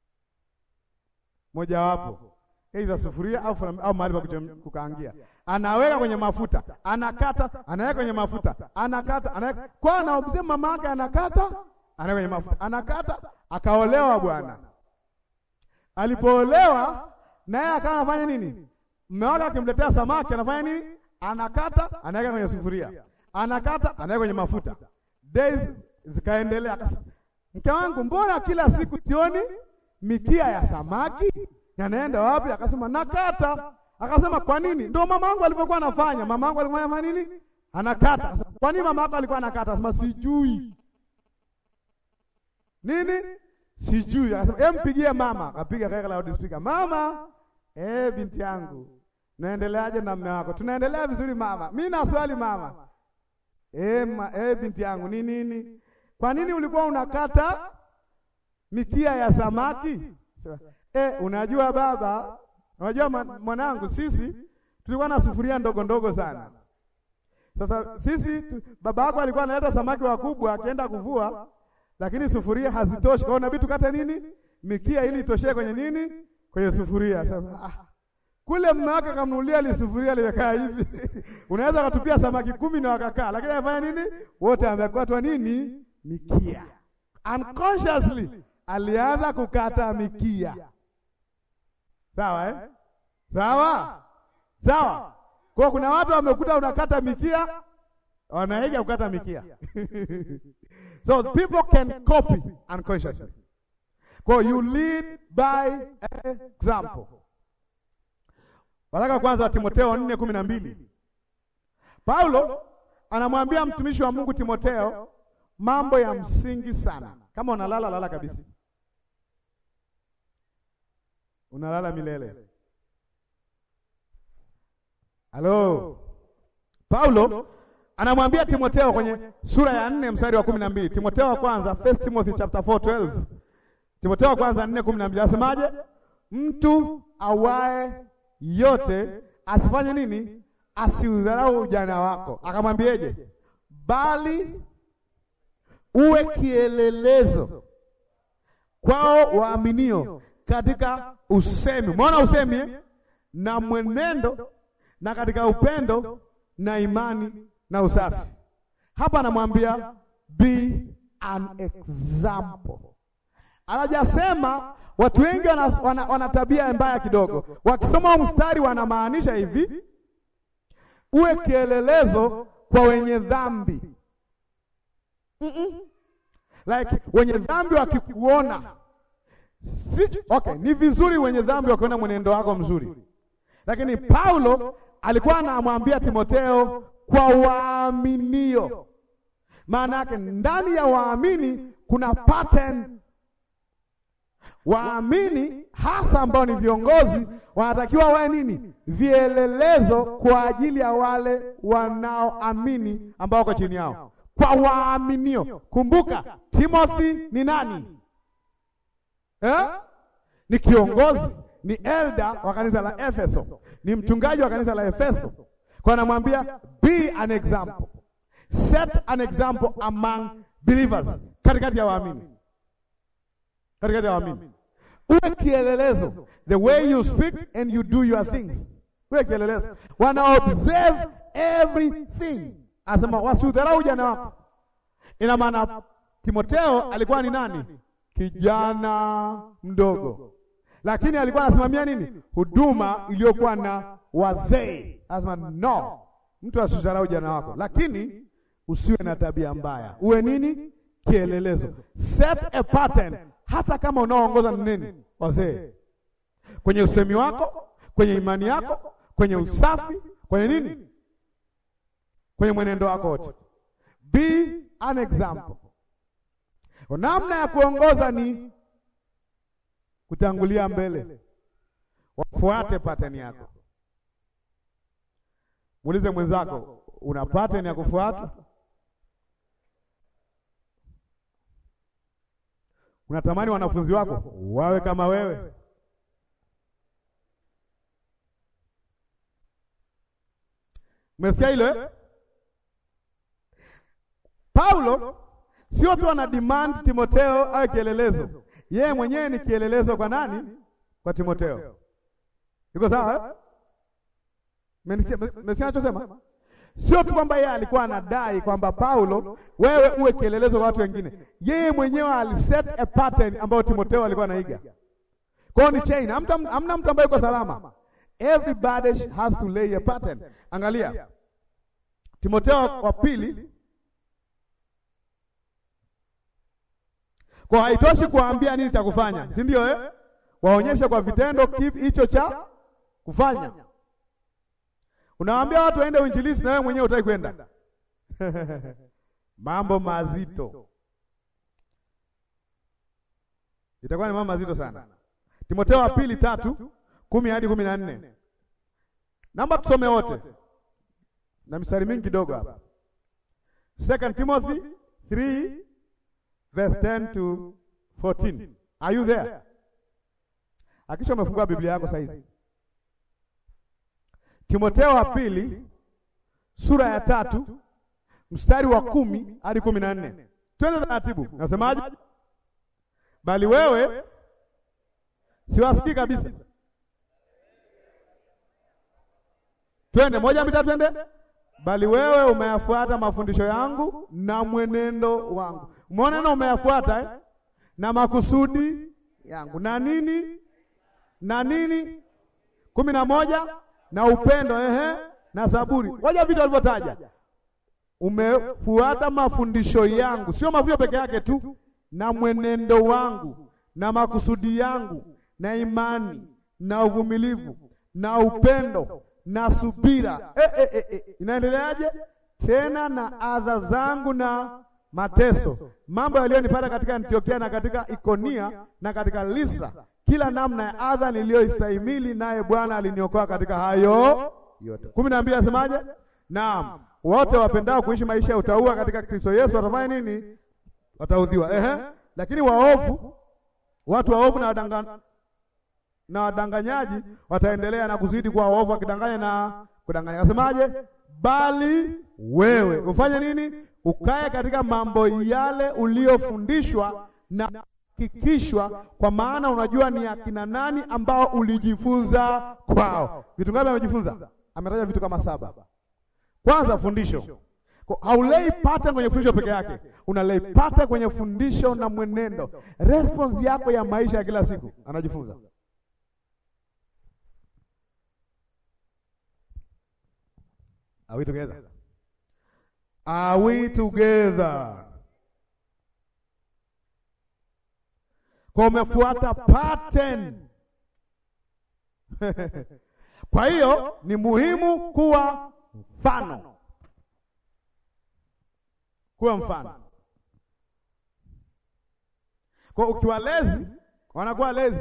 Moja wapo. Aidha sufuria au fram, au mahali pa kukaangia. Anaweka kwenye mafuta, anakata, anaweka kwenye mafuta, anakata, anaweka. Kwa na observe mama yake anakata, anaweka kwenye mafuta. Anakata, akaolewa bwana. Alipoolewa naye akawa anafanya nini? Mume wake akimletea samaki anafanya nini? Anakata, anaweka kwenye sufuria. Anakata, anaweka kwenye mafuta. Days zikaendelea akasema, "Mke wangu, mbona kila siku sioni mikia ya samaki? Yanaenda wapi?" Akasema, "Nakata." Akasema, "Kwa nini?" Ndio mama yangu alivyokuwa anafanya. Mama yangu alikuwa anafanya nini? Anakata. Akasema, "Kwa nini mama yako alikuwa anakata?" Akasema, "Sijui." Nini? Sijui. Akasema, "Hem, mpigie mama." Akapiga kaka loud speaker. "Mama, eh binti yangu, naendeleaje na mume wako?" "Tunaendelea vizuri mama." "Mimi na swali mama." "Eh ma, eh binti yangu, ni nini? Kwa nini ulikuwa unakata mikia ya samaki?" Eh, unajua baba, unajua mwanangu, sisi tulikuwa na sufuria ndogo ndogo sana. Sasa sisi tu, baba yako alikuwa analeta samaki wakubwa akienda kuvua, lakini sufuria hazitoshi. Kwa hiyo inabidi tukate nini? Mikia ili itoshee kwenye nini? Kwenye sufuria. Sasa ah, kule mume wake kamnulia ile sufuria limekaa hivi. Unaweza kutupia samaki kumi na wakakaa, lakini anafanya nini? Wote amekatwa nini? Mikia. Unconsciously alianza kukata mikia. Sawa eh? Sawa? Sawa. Kwa kuna watu wamekuta unakata mikia, wanaiga kukata mikia. So people can copy unconsciously. Kwa you lead by example. Waraka kwanza wa Timotheo nne kumi na mbili. Paulo anamwambia mtumishi wa Mungu Timotheo mambo ya msingi sana. Kama unalala lala kabisa. Unalala milele. Halo. Paulo anamwambia Timotheo kwenye sura ya nne mstari wa kumi na mbili. Timotheo wa kwanza, First Timothy chapter four twelve. Timotheo wa kwanza nne kumi na mbili. Anasemaje? Mtu awae yote asifanye nini? Asiudharau ujana wako. Akamwambieje? bali uwe kielelezo kwao waaminio katika usemi. Umeona usemi eh? Na mwenendo na katika upendo na imani na usafi. Hapa anamwambia be an example. Anajasema watu wengi wana, wana, wana tabia mbaya kidogo. Wakisoma mstari wanamaanisha hivi: uwe kielelezo kwa wenye dhambi. Mm -mm. Like wenye dhambi wakikuona si, okay, ni vizuri wenye dhambi wakiona mwenendo wako mzuri. Lakini Paulo alikuwa anamwambia Timotheo kwa waaminio. Maana yake ndani ya waamini kuna pattern. Waamini hasa ambao ni viongozi wanatakiwa wawe nini? Vielelezo kwa ajili ya wale wanaoamini ambao wako chini yao. Kwa waaminio. Kumbuka Timothy ni nani? Eh? Ni kiongozi, ni elder wa kanisa la Efeso, ni mchungaji wa kanisa la Efeso. Kwa anamwambia be an example. Set an example among believers, katikati ya waamini. Katikati ya waamini. Uwe kielelezo, the way you speak and you do your things. Uwe kielelezo. Wana observe everything. Asema wasiudharau ujana wako. Ina maana Timotheo alikuwa ni nani? Kijana mdogo. Lakini alikuwa anasimamia nini? Huduma iliyokuwa na wazee. Asema no, mtu asidharau ujana wako, lakini usiwe na tabia mbaya. Uwe nini? Kielelezo. Set a pattern. Hata kama unaoongoza ni nini? Wazee. Kwenye usemi wako, kwenye imani yako, kwenye usafi, kwenye nini? Kwenye mwenendo wako wote. Be an example. Namna ya kuongoza ni kutangulia mbele. Wafuate pattern yako. Muulize mwenzako, una pattern ya kufuata? Unatamani wanafunzi wako wawe kama wewe? Umesikia hilo eh? Paulo sio tu ana demand Timotheo awe kielelezo. Yeye mwenyewe ni kielelezo kwa nani? Kwa Timotheo. Iko sawa eh? Mmesikia anachosema? Sio tu kwamba yeye alikuwa anadai kwamba Paulo wewe uwe kielelezo kwa watu wengine. Yeye mwenyewe aliset a pattern ambayo Timotheo alikuwa anaiga. Kwa hiyo ni chain. Hamna mtu ambaye yuko salama. Everybody has to lay a pattern. Angalia. Timotheo wa pili. Kwa haitoshi kuambia nini cha kufanya, si ndio eh? Waonyeshe kwa vitendo hicho cha kufanya. Unawaambia watu waende uinjilisti na wewe mwenyewe hutaki kwenda. Mambo mazito. Itakuwa ni mambo mazito sana. Timotheo wa pili tatu, kumi hadi kumi na nne. Naomba tusome wote. Na mistari mingi kidogo hapa. Second Timothy three verse ten to fourteen. Are you there? Hakisha umefungua Biblia yako sasa hivi. Timotheo wa pili sura ya tatu mstari wa kumi hadi kumi na nne. Twende taratibu. Nasemaje? Bali wewe siwasikii kabisa. Twende moja mbili twende. Bali wewe umeyafuata mafundisho yangu na mwenendo wangu. Umeona na umeyafuata eh? Na makusudi yangu. Na nini? Na nini? kumi na moja na upendo ehe na saburi. Ngoja vitu alivyotaja. Umefuata mafundisho yangu, sio mafundisho peke yake tu, na mwenendo wangu na makusudi yangu na imani na uvumilivu na upendo na subira. Eh, eh, eh, eh. Inaendeleaje? Tena na adha zangu na mateso, mambo yaliyonipata katika Antiokia na katika Ikonia na katika Listra, kila namna ya adha niliyoistahimili, naye Bwana aliniokoa katika hayo yote. kumi na mbili asemaje? Naam, wote wapendao kuishi maisha ya utauwa katika Kristo Yesu watafanya nini? Wataudhiwa. Ehe, lakini waovu, watu waovu na wadanganya na wadanganyaji wataendelea na kuzidi kwa waovu, wakidanganya na kudanganya. Asemaje? Bali wewe ufanye nini? ukae katika mambo yale uliofundishwa na kikishwa, kwa maana unajua ni akina nani ambao ulijifunza kwao. Vitu ngapi amejifunza? Ametaja vitu kama saba. Kwanza, fundisho. Haulei pattern kwenye fundisho peke yake, unalei pattern kwenye fundisho na mwenendo, response yako ya maisha ya kila siku. Anajifunza. Are we together? Are we together? Kwa umefuata pattern. Kwa hiyo ni muhimu kuwa mfano. Kuwa mfano. Kwa ukiwa lazy, wanakuwa lazy.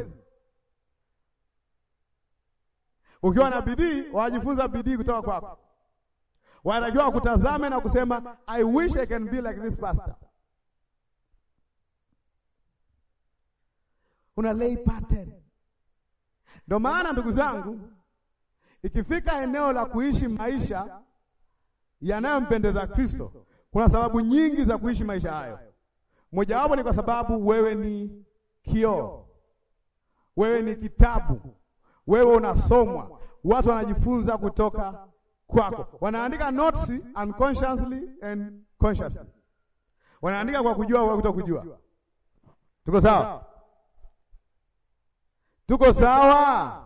Ukiwa na bidii, wajifunza bidii kutoka kwako. Wanajua kutazame na kusema I wish I can be like this pastor. Una lay pattern. Ndio maana ndugu zangu, ikifika eneo la kuishi maisha yanayompendeza Kristo, kuna sababu nyingi za kuishi maisha hayo. Mojawapo ni kwa sababu wewe ni kioo. Wewe ni kitabu. Wewe unasomwa. Watu wanajifunza kutoka kwako. Wanaandika notes unconsciously and consciously. Wanaandika kwa kujua au kutokujua. Tuko sawa? Tuko sawa?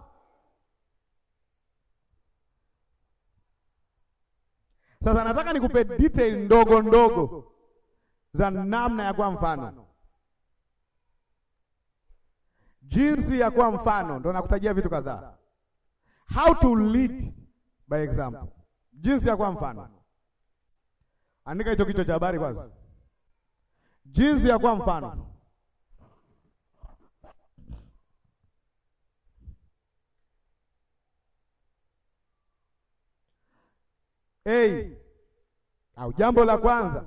Sasa nataka nikupe detail ndogo ndogo za namna ya kuwa mfano. Jinsi ya kuwa mfano, ndio nakutajia vitu kadhaa. How to lead by example. Jinsi ya kuwa mfano. Andika hicho kichwa cha habari kwanza. Jinsi ya kuwa mfano. Hey, au jambo la kwanza.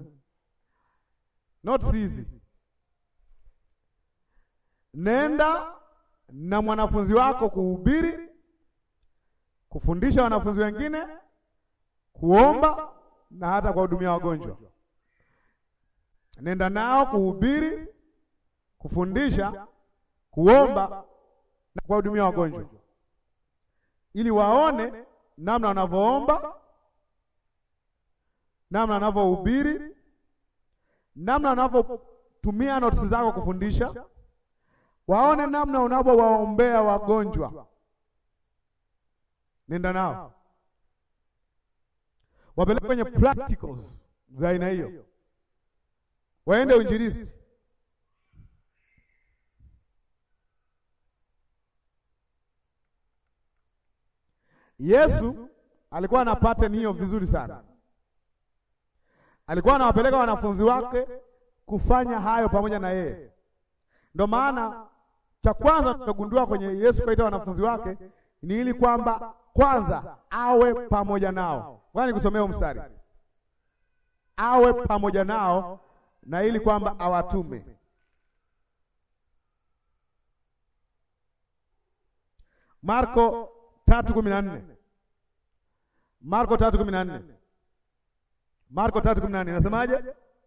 Not easy. Nenda na mwanafunzi wako kuhubiri, kufundisha wanafunzi wengine, kuomba na hata kuwahudumia wagonjwa. Nenda nao kuhubiri, kufundisha, kuomba na kuwahudumia wagonjwa, ili waone namna wanavyoomba, namna wanavyohubiri, namna wanavyotumia notes zako kufundisha, waone namna unavyowaombea wagonjwa. Nenda nao, wapeleke kwenye practicals za aina hiyo, waende uinjilisti. Yesu alikuwa na pattern hiyo vizuri sana. Alikuwa anawapeleka wanafunzi wake kufanya hayo pamoja na yeye. Ndio maana cha kwanza tutagundua kwenye Yesu kaita wanafunzi wake ni ili kwamba kwanza awe pamoja nao. Ngoja nikusomee mstari. Awe pamoja nao na ili kwamba awatume. Marko tatu kumi na nne. Marko tatu kumi na nne. Marko tatu kumi na nne nasemaje?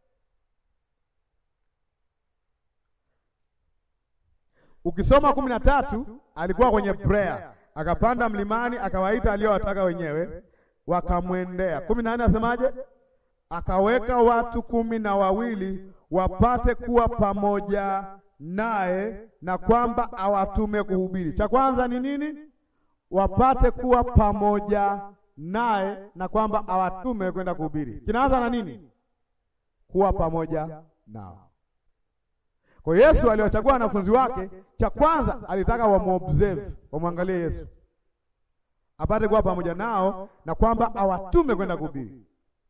Ukisoma kumi na tatu, alikuwa kwenye prayer, akapanda mlimani, akawaita aliyowataka wenyewe, wakamwendea. kumi na nne nasemaje? Akaweka watu kumi na wawili wapate kuwa pamoja naye, na kwamba awatume kuhubiri. Cha kwanza ni nini? Wapate kuwa pamoja naye na kwamba awatume kwenda kuhubiri. Kinaanza na nini? Kuwa pamoja nao. Kwa Yesu aliwachagua wanafunzi wake, cha kwanza alitaka wamuobserve, wamwangalie Yesu, apate kuwa pamoja nao na kwamba awatume kwenda kuhubiri.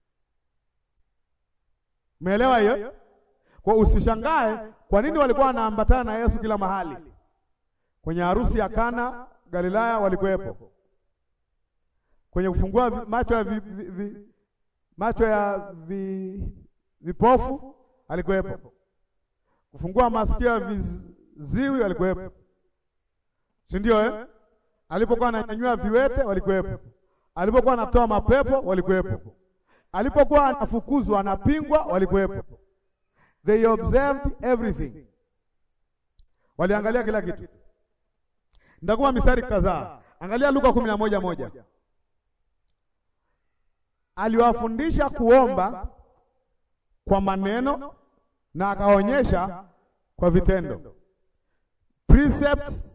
Umeelewa hiyo? Kwa usishangae kwa nini walikuwa wanaambatana na Yesu kila mahali. Kwenye harusi ya Kana Galilaya walikuwepo. Kwenye kufungua macho ya vi, vi, vi, macho ya vi, vipofu alikuwepo. Kufungua masikio ya viziwi walikuwepo. Si ndio eh? Alipokuwa ananyanyua viwete walikuwepo. Alipokuwa anatoa mapepo walikuwepo. alipokuwa anafukuzwa, anapingwa, walikuwepo. They observed everything. Waliangalia kila kitu. Ndakuwa mistari kadhaa. Angalia Luka kumi na moja moja. Aliwafundisha kuomba kwa maneno na akaonyesha kwa vitendo. Precepts